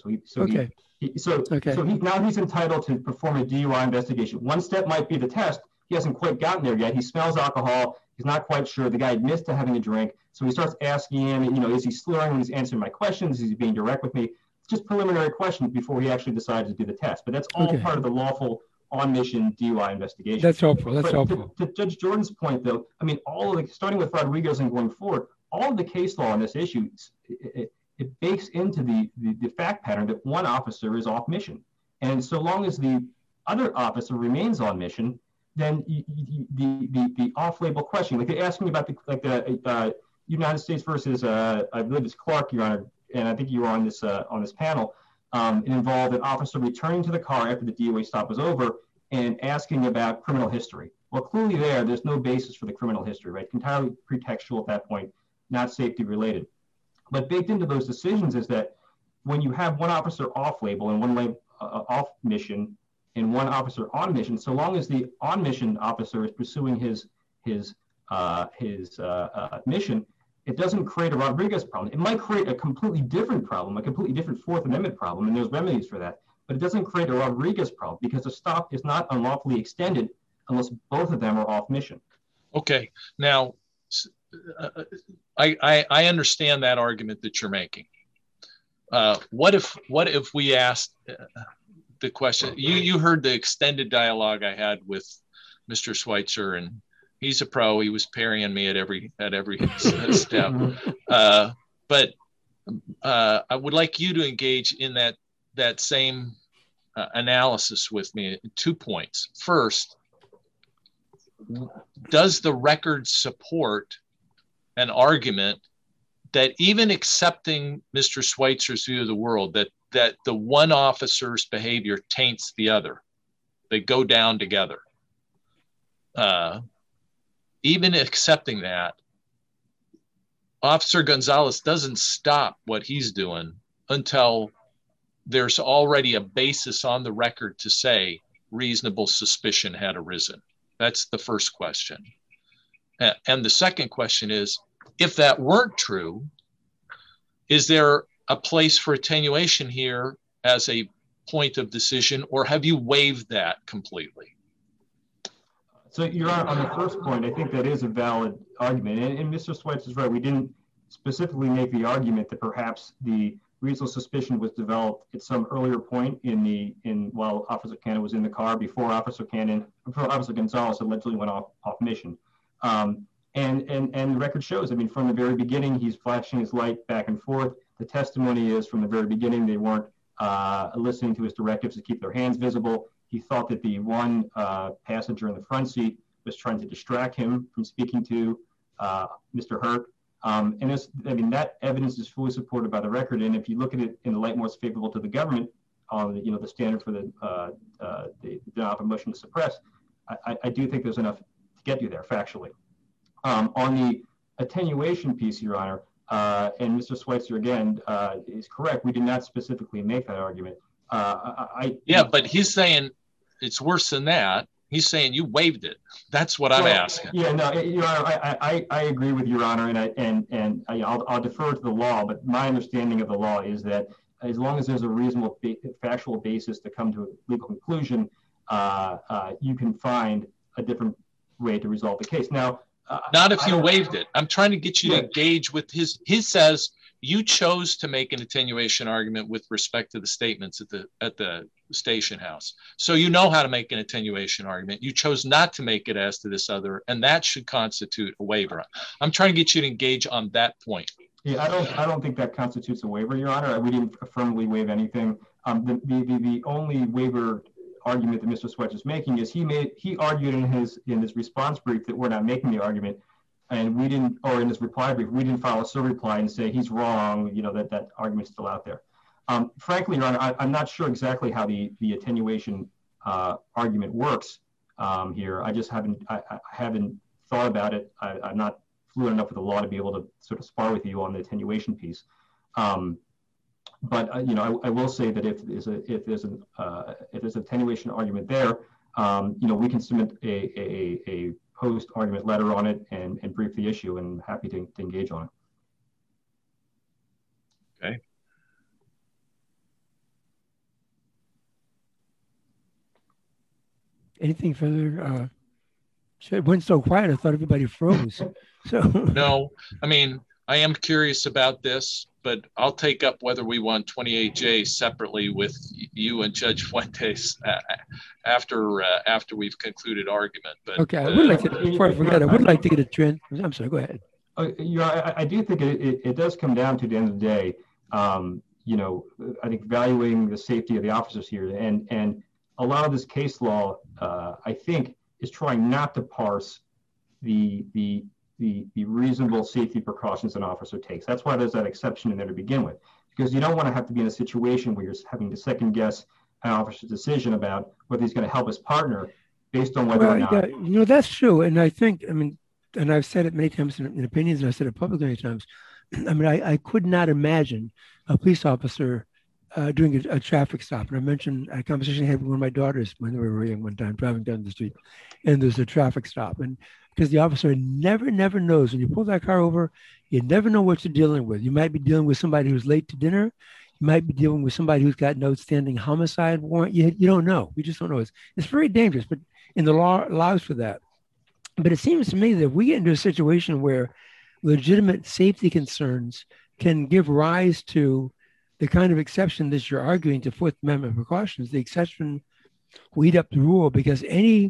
Now he's entitled to perform a DUI investigation. One step might be the test. He hasn't quite gotten there yet. He smells alcohol. He's not quite sure. The guy admits to having a drink. So he starts asking him, is he slurring when he's answering my questions? Is he being direct with me? It's just preliminary questions before he actually decides to do the test. But that's all part of the lawful on-mission DUI investigation. That's helpful. To Judge Jordan's point, though, I mean, starting with Rodriguez and going forward, all of the case law on this issue, it bakes into the fact pattern that one officer is off mission. And so long as the other officer remains on mission, then the off-label question, like they're asking about the United States versus I believe it's Clark, Your Honor, and I think you were on this panel. It involved an officer returning to the car after the DOA stop was over and asking about criminal history. Well, clearly there's no basis for the criminal history, right? Entirely pretextual at that point, not safety related. But baked into those decisions is that when you have one officer off-label and one off mission and one officer on mission, so long as the on-mission officer is pursuing his mission, it doesn't create a Rodriguez problem. It might create a completely different problem, a completely different Fourth Amendment problem, and there's remedies for that. But it doesn't create a Rodriguez problem because the stop is not unlawfully extended unless both of them are off mission. Okay, now I understand that argument that you're making. What if we asked the question? You heard the extended dialogue I had with Mr. Schweitzer, and he's a pro. He was parrying me at every step. But I would like you to engage in that same analysis with me. 2 points. First, does the record support an argument that even accepting Mr. Schweitzer's view of the world, that the one officer's behavior taints the other, they go down together? Even accepting that, Officer Gonzalez doesn't stop what he's doing until there's already a basis on the record to say reasonable suspicion had arisen. That's the first question. And the second question is, if that weren't true, is there a place for attenuation here as a point of decision, or have you waived that completely? So you're on the first point. I think that is a valid argument. And Mr. Schweitzer is right. We didn't specifically make the argument that perhaps the reasonable suspicion was developed at some earlier point while Officer Cannon was in the car, before Officer Gonzalez allegedly went off mission. And the record shows, I mean, from the very beginning, he's flashing his light back and forth. The testimony is from the very beginning, they weren't listening to his directives to keep their hands visible. He thought that the one passenger in the front seat was trying to distract him from speaking to Mr. Hurt. And that evidence is fully supported by the record. And if you look at it in the light most favorable to the government, on the standard for the denial of a motion to suppress, I do think there's enough to get you there factually. On the attenuation piece, Your Honor, and Mr. Schweitzer again is correct. We did not specifically make that argument. But he's saying it's worse than that. He's saying you waived it. That's what I'm asking. Yeah, no, Your Honor, I agree with Your Honor, and I'll defer to the law. But my understanding of the law is that as long as there's a reasonable factual basis to come to a legal conclusion, you can find a different way to resolve the case. Now, not if you waived it. I'm trying to get you to engage with his. He says you chose to make an attenuation argument with respect to the statements at the station house. So you know how to make an attenuation argument. You chose not to make it as to this other, and that should constitute a waiver. I'm trying to get you to engage on that point. Yeah, I don't think that constitutes a waiver, Your Honor. We didn't affirmatively waive anything. The only waiver argument that Mr. Schweitzer is making is he argued in his response brief that we're not making the argument, and we didn't, or in his reply brief, we didn't file a surreply and say he's wrong, that argument's still out there. Frankly, Your Honor, I'm not sure exactly how the attenuation argument works here. I just haven't thought about it. I'm not fluent enough with the law to be able to sort of spar with you on the attenuation piece. But I will say that if there's an attenuation argument there, we can submit a post-argument letter on it and brief the issue, and happy to engage on it. Okay. Anything further? It went so quiet, I thought everybody froze. So no, I mean, I am curious about this, but I'll take up whether we want 28J separately with you and Judge Fuentes after we've concluded argument. But okay, I would like to, before I forget, I would like to get a trend. I'm sorry, go ahead. I do think it does come down to the end of the day, I think valuing the safety of the officers here, and a lot of this case law, I think, is trying not to parse the reasonable safety precautions an officer takes. That's why there's that exception in there to begin with, because you don't want to have to be in a situation where you're having to second guess an officer's decision about whether he's going to help his partner based on whether or not. Yeah, you know, that's true. And I think, I mean, and I've said it many times in opinions, and I've said it publicly many times. I mean, I could not imagine a police officer doing a traffic stop. And I mentioned a conversation I had with one of my daughters when they were young one time, driving down the street, and there's a traffic stop. And because the officer never knows, when you pull that car over, you never know what you're dealing with. You might be dealing with somebody who's late to dinner. You might be dealing with somebody who's got an outstanding homicide warrant. You don't know. We just don't know. It's very dangerous, but and the law allows for that. But it seems to me that if we get into a situation where legitimate safety concerns can give rise to the kind of exception that you're arguing to Fourth Amendment precautions, the exception will eat up the rule, because any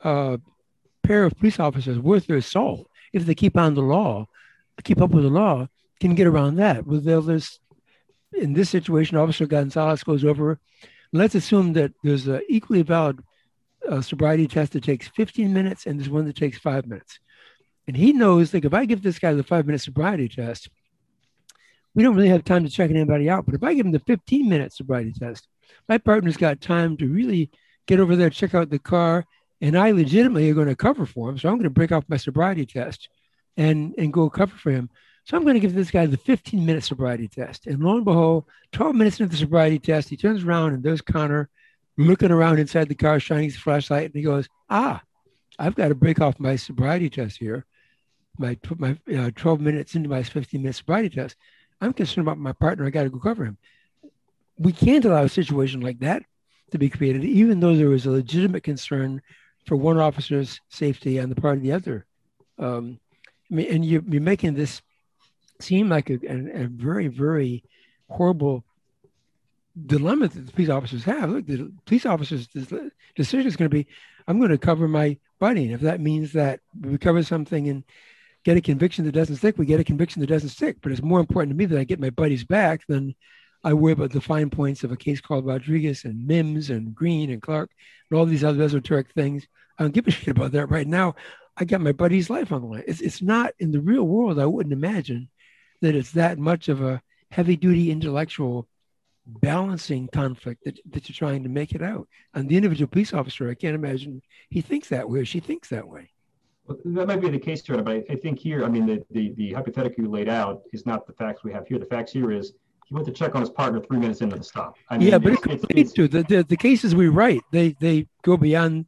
pair of police officers worth their salt, if they keep up with the law, can get around that. Well, in this situation, Officer Gonzalez goes over. Let's assume that there's an equally valid sobriety test that takes 15 minutes and there's one that takes 5 minutes. And he knows, like, if I give this guy the 5-minute sobriety test, we don't really have time to check anybody out. But if I give him the 15-minute sobriety test, my partner's got time to really get over there, check out the car, and I legitimately are going to cover for him. So I'm going to break off my sobriety test and go cover for him. So I'm going to give this guy the 15-minute sobriety test. And lo and behold, 12 minutes into the sobriety test, he turns around and there's Connor looking around inside the car, shining his flashlight, and he goes, I've got to break off my sobriety test here. My 12 minutes into my 15-minute sobriety test. I'm concerned about my partner. I got to go cover him. We can't allow a situation like that to be created, even though there was a legitimate concern for one officer's safety on the part of the other. And you're making this seem like a very, very horrible dilemma that the police officers have. Look, the police officers' decision is going to be, I'm going to cover my buddy. And if that means that we cover something and get a conviction that doesn't stick, we get a conviction that doesn't stick. But it's more important to me that I get my buddies back than I worry about the fine points of a case called Rodriguez and Mims and Green and Clark and all these other esoteric things. I don't give a shit about that right now. I got my buddy's life on the line. It's not in the real world. I wouldn't imagine that it's that much of a heavy duty intellectual balancing conflict that you're trying to make it out. And the individual police officer, I can't imagine he thinks that way or she thinks that way. Well, that might be the case, but I think here, I mean, the hypothetical you laid out is not the facts we have here. The facts here is he went to check on his partner 3 minutes into the stop. I mean, yeah, but the cases we write, they go beyond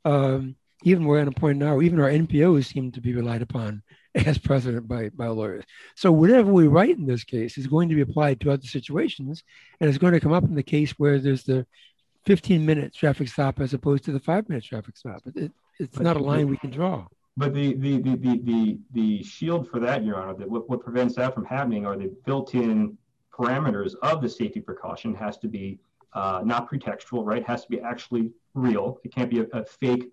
even we're at a point now, even our NPOs seem to be relied upon as precedent by lawyers. So whatever we write in this case is going to be applied to other situations, and it's going to come up in the case where there's the 15-minute traffic stop as opposed to the 5-minute traffic stop. It's not a line we can draw. But the shield for that, Your Honor, that what prevents that from happening are the built-in parameters of the safety precaution. Has to be not pretextual, right? It has to be actually real. It can't be a fake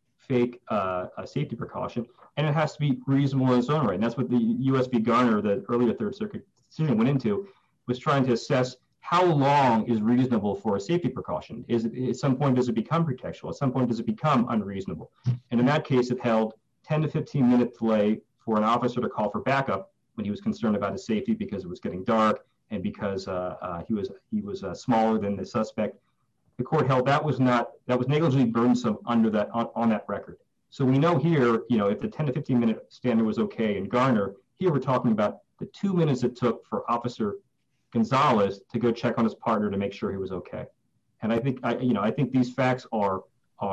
safety precaution, and it has to be reasonable in its own right. And that's what the U.S. v. Garner, the earlier Third Circuit decision, went into, was trying to assess how long is reasonable for a safety precaution. At some point, does it become pretextual? At some point, does it become unreasonable? And in that case, it held 10 to 15-minute delay for an officer to call for backup when he was concerned about his safety because it was getting dark and because he was smaller than the suspect. The court held that was negligibly burdensome under that on that record. So we know here, if the 10 to 15-minute standard was okay in Garner, here we're talking about the 2 minutes it took for Officer Gonzalez to go check on his partner to make sure he was okay. And I think these facts are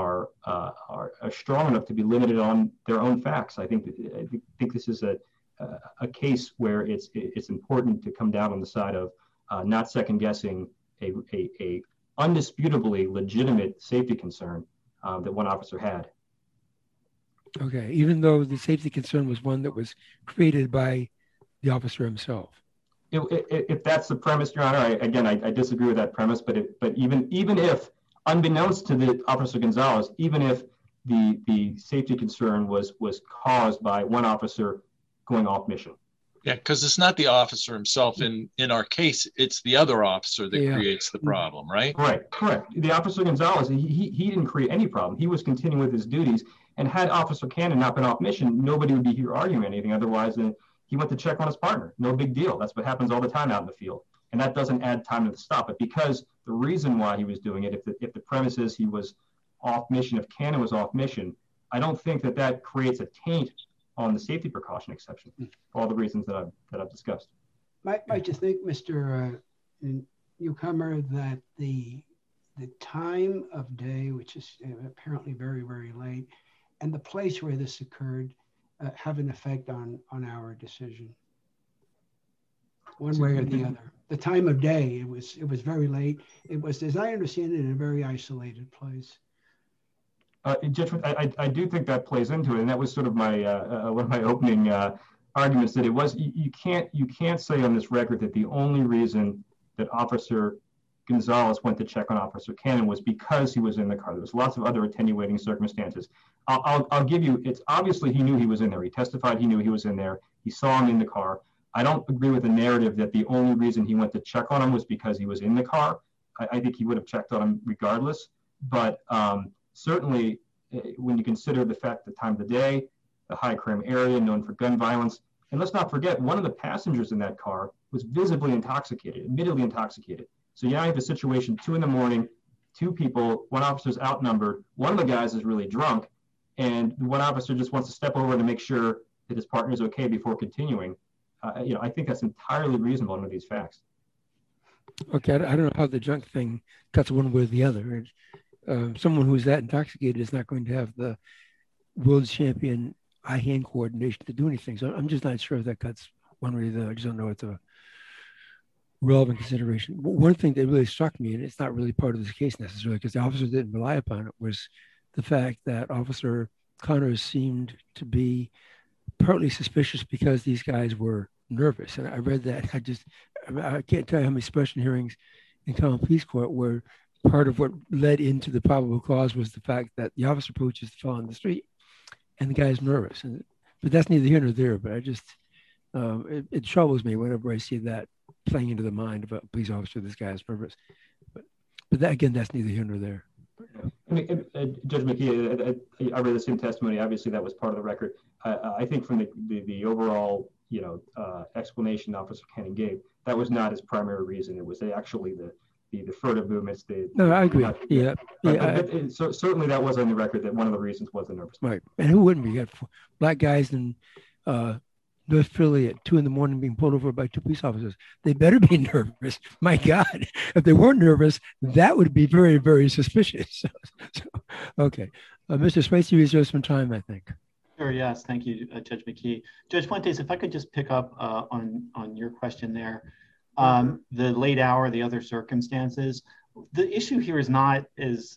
strong enough to be limited on their own facts. I think this is a case where it's important to come down on the side of not second guessing a undisputably legitimate safety concern that one officer had. Okay, even though the safety concern was one that was created by the officer himself. If that's the premise, Your Honor, I disagree with that premise. But even if, unbeknownst to the Officer Gonzalez, even if the safety concern was caused by one officer going off mission, Yeah, because it's not the officer himself. In our case, it's the other officer that creates the problem, right? Right, correct. The Officer Gonzalez, he didn't create any problem. He was continuing with his duties. And had Officer Cannon not been off mission, nobody would be here arguing anything. Otherwise, he went to check on his partner. No big deal. That's what happens all the time out in the field. And that doesn't add time to the stop. But because the reason why he was doing it, if the premise is he was off mission, if Cannon was off mission, I don't think that creates a taint on the safety precaution exception for all the reasons that I've discussed. Might you think, Mr. Newcomer, that the time of day, which is apparently very, very late, and the place where this occurred have an effect on our decision, one way or the other? The time of day, it was very late. It was, as I understand it, in a very isolated place. Judge, I do think that plays into it, and that was sort of my one of my opening arguments, that it was you can't say on this record that the only reason that Officer Gonzalez went to check on Officer Cannon was because he was in the car. There was lots of other attenuating circumstances. I'll give you, it's obviously he knew he was in there. He testified he knew he was in there. He saw him in the car. I don't agree with the narrative that the only reason he went to check on him was because he was in the car. I think he would have checked on him regardless. But certainly, when you consider the fact, the time of the day, the high crime area known for gun violence, and let's not forget, one of the passengers in that car was visibly intoxicated, admittedly intoxicated. So you have a situation, 2 a.m, 2 people, one officer's outnumbered, one of the guys is really drunk, and one officer just wants to step over to make sure that his partner is okay before continuing. I think that's entirely reasonable under these facts. Okay, I don't know how the drunk thing cuts one way or the other. Someone who's that intoxicated is not going to have the world champion eye-hand coordination to do anything. So I'm just not sure if that cuts one way or the other. I just don't know it's a relevant consideration. One thing that really struck me, and it's not really part of this case necessarily because the officer didn't rely upon it, was the fact that Officer Connors seemed to be partly suspicious because these guys were nervous. And I read that. I can't tell you how many suppression hearings in common police court where part of what led into the probable cause was the fact that the officer approaches the fellow on the street and the guy's nervous. But that's neither here nor there. But I just, it troubles me whenever I see that playing into the mind of a police officer, this guy's nervous. But that, again, that's neither here nor there. I mean, Judge McKee, I read the same testimony. Obviously, that was part of the record. I think from the overall, explanation Officer Cannon gave, that was not his primary reason. It was actually the furtive movements. No, I agree. So certainly that was on the record that one of the reasons was the nervousness. Right, and who wouldn't be? You got black guys in North Philly at 2 a.m. being pulled over by 2 police officers. They better be nervous. My God, if they weren't nervous, that would be very, very suspicious. Okay, Mr. Swayze, you reserve some time, I think. Sure. Yes. Thank you, Judge McKee. Judge Fuentes, if I could just pick up on your question there, the late hour, the other circumstances. The issue here is not as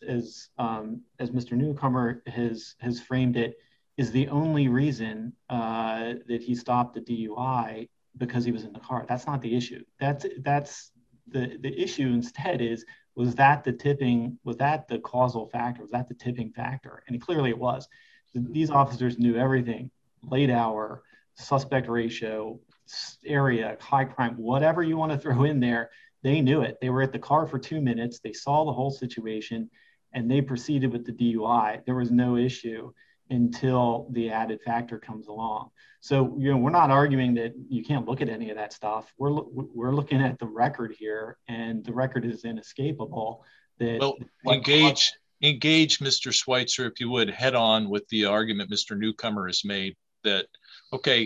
Mr. Newcomer has framed it, is the only reason that he stopped the DUI because he was in the car. That's not the issue. That's the issue instead was that the causal factor? Was that the tipping factor? And clearly it was. These officers knew everything: late hour, suspect ratio, area, high crime, whatever you want to throw in there. They knew it. They were at the car for 2 minutes. They saw the whole situation and they proceeded with the DUI. There was no issue until the added factor comes along. So, we're not arguing that you can't look at any of that stuff. We're looking at the record here, and the record is inescapable. Engage Mr. Schweitzer, if you would, head on with the argument Mr. Newcomer has made that, okay,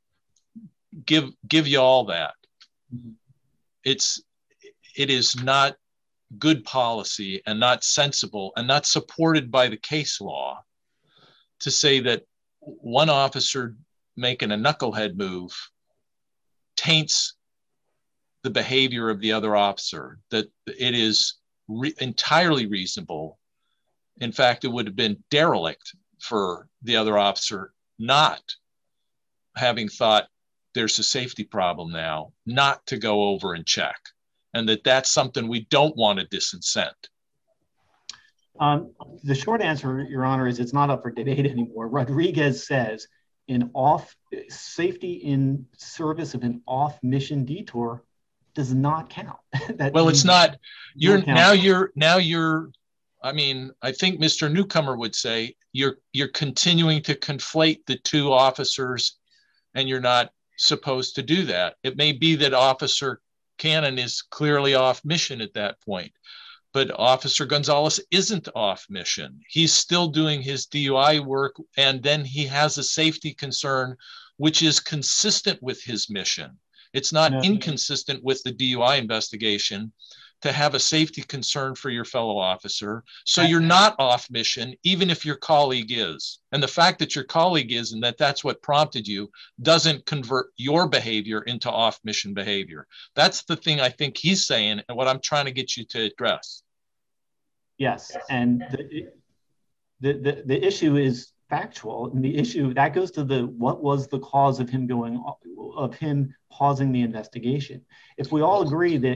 give you all that. It is not good policy and not sensible and not supported by the case law to say that one officer making a knucklehead move taints the behavior of the other officer, that it is entirely reasonable. In fact, it would have been derelict for the other officer not having thought there's a safety problem now, not to go over and check, and that's something we don't want to disincent. The short answer, Your Honor, is it's not up for debate anymore. Rodriguez says safety in service of an off-mission detour does not count. Well, it's not. I mean, I think Mr. Newcomer would say you're continuing to conflate the two officers, and you're not supposed to do that. It may be that Officer Cannon is clearly off mission at that point, but Officer Gonzalez isn't off mission. He's still doing his DUI work, and then he has a safety concern, which is consistent with his mission. It's not inconsistent with the DUI investigation to have a safety concern for your fellow officer. So you're not off mission, even if your colleague is. And the fact that your colleague is, and that's what prompted you, doesn't convert your behavior into off mission behavior. That's the thing I think he's saying, and what I'm trying to get you to address. Yes, and the issue is factual, and the issue that goes to what was the cause of him pausing the investigation. If we all agree that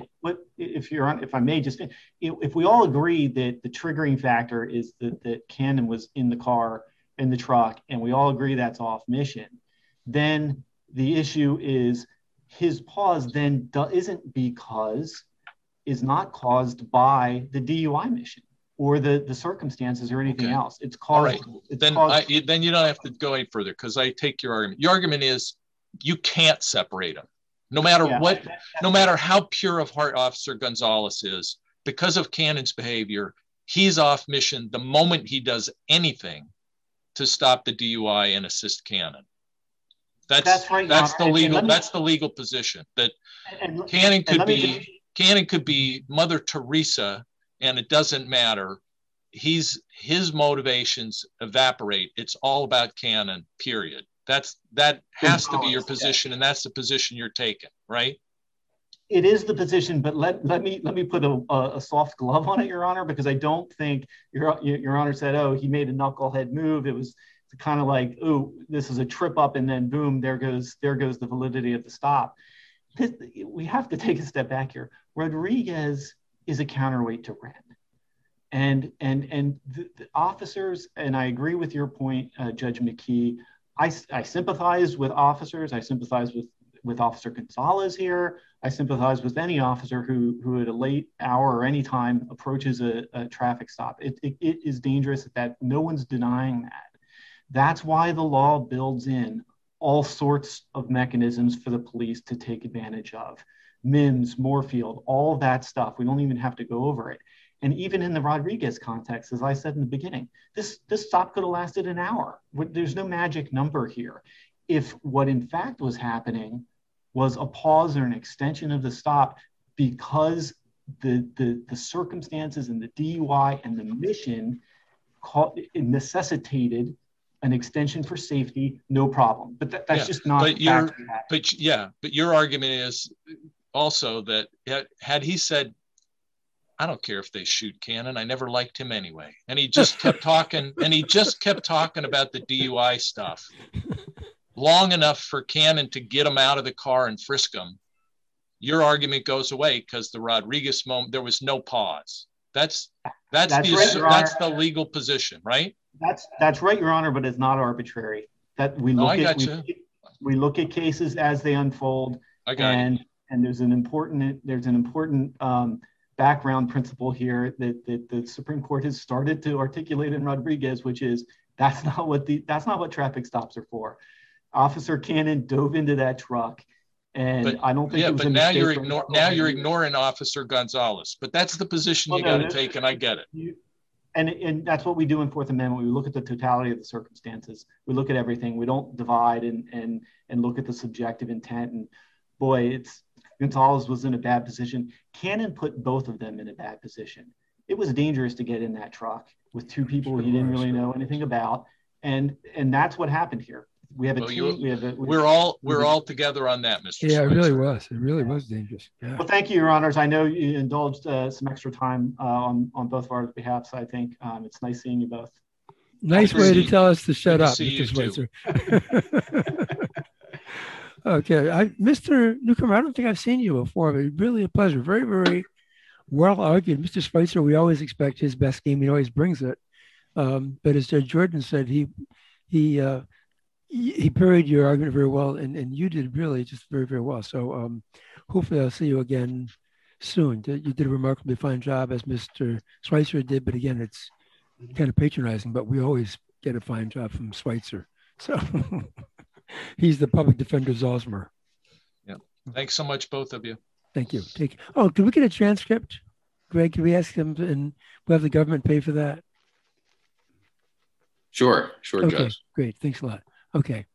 if we all agree that the triggering factor is that Cannon was in the truck, and we all agree that's off mission, then the issue is his pause then is not caused by the DUI mission or the circumstances or anything else. It's caused. All right. Then you don't have to go any further, because I take your argument. Your argument is you can't separate them. No matter no matter how pure of heart Officer Gonzalez is, because of Cannon's behavior, he's off mission the moment he does anything to stop the DUI and assist Cannon. That's right. That's the legal position. That Cannon could be Mother Teresa, and it doesn't matter. His motivations evaporate. It's all about Cannon, period. That has to be your position, and that's the position you're taking, right? It is the position, but let me put a soft glove on it, Your Honor, because I don't think Your Honor said, oh, he made a knucklehead move. It was kind of like, oh, this is a trip up, and then boom, there goes the validity of the stop. We have to take a step back here. Rodriguez is a counterweight to Wren. And the officers, and I agree with your point, Judge McKee, I sympathize with officers. I sympathize with Officer Gonzalez here. I sympathize with any officer who at a late hour or any time approaches a traffic stop. It is dangerous, that no one's denying that. That's why the law builds in all sorts of mechanisms for the police to take advantage of. MIMS, Moorfield, all of that stuff. We don't even have to go over it. And even in the Rodriguez context, as I said in the beginning, this stop could have lasted an hour. There's no magic number here. If what in fact was happening was a pause or an extension of the stop because the circumstances and the DUI and the mission necessitated an extension for safety, no problem. But that's just not. But your argument is also that had he said, I don't care if they shoot Cannon, I never liked him anyway, and he just kept talking, about the DUI stuff long enough for Cannon to get him out of the car and frisk him, your argument goes away because the Rodriguez moment, there was no pause. That's the legal position, right? That's right, Your Honor, but it's not arbitrary. That we look at cases as they unfold, and there's an important background principle here that the Supreme Court has started to articulate in Rodriguez, which is that's not what traffic stops are for. Officer Cannon dove into that truck, and I don't think. Yeah, but now you're ignoring Officer Gonzalez. But that's the position you got to take, and I get it. And that's what we do in Fourth Amendment. We look at the totality of the circumstances. We look at everything. We don't divide and look at the subjective intent. And boy, Gonzalez was in a bad position. Cannon put both of them in a bad position. It was dangerous to get in that truck with two people he didn't really know anything about, and that's what happened here. We have a team. We're all together on that, Mr. Yeah, Schweitzer. It really was dangerous. Yeah. Well, thank you, Your Honors. I know you indulged some extra time on both of our behalfs. I think it's nice seeing you both. Nice way to tell us to shut up, Mr. Schweitzer. Okay, Mr. Newcomer, I don't think I've seen you before, but really a pleasure. Very, very well argued. Mr. Schweitzer, we always expect his best game. He always brings it. But as Judge Jordan said, he he parried your argument very well, and you did really just very, very well. So hopefully I'll see you again soon. You did a remarkably fine job, as Mr. Schweitzer did, but again, it's kind of patronizing, but we always get a fine job from Schweitzer. So he's the public defender Zalzmer. Yeah. Thanks so much, both of you. Thank you. Oh, could we get a transcript? Greg, can we ask them, and we'll have the government pay for that? Sure, Okay, Judge. great. Thanks a lot. Okay.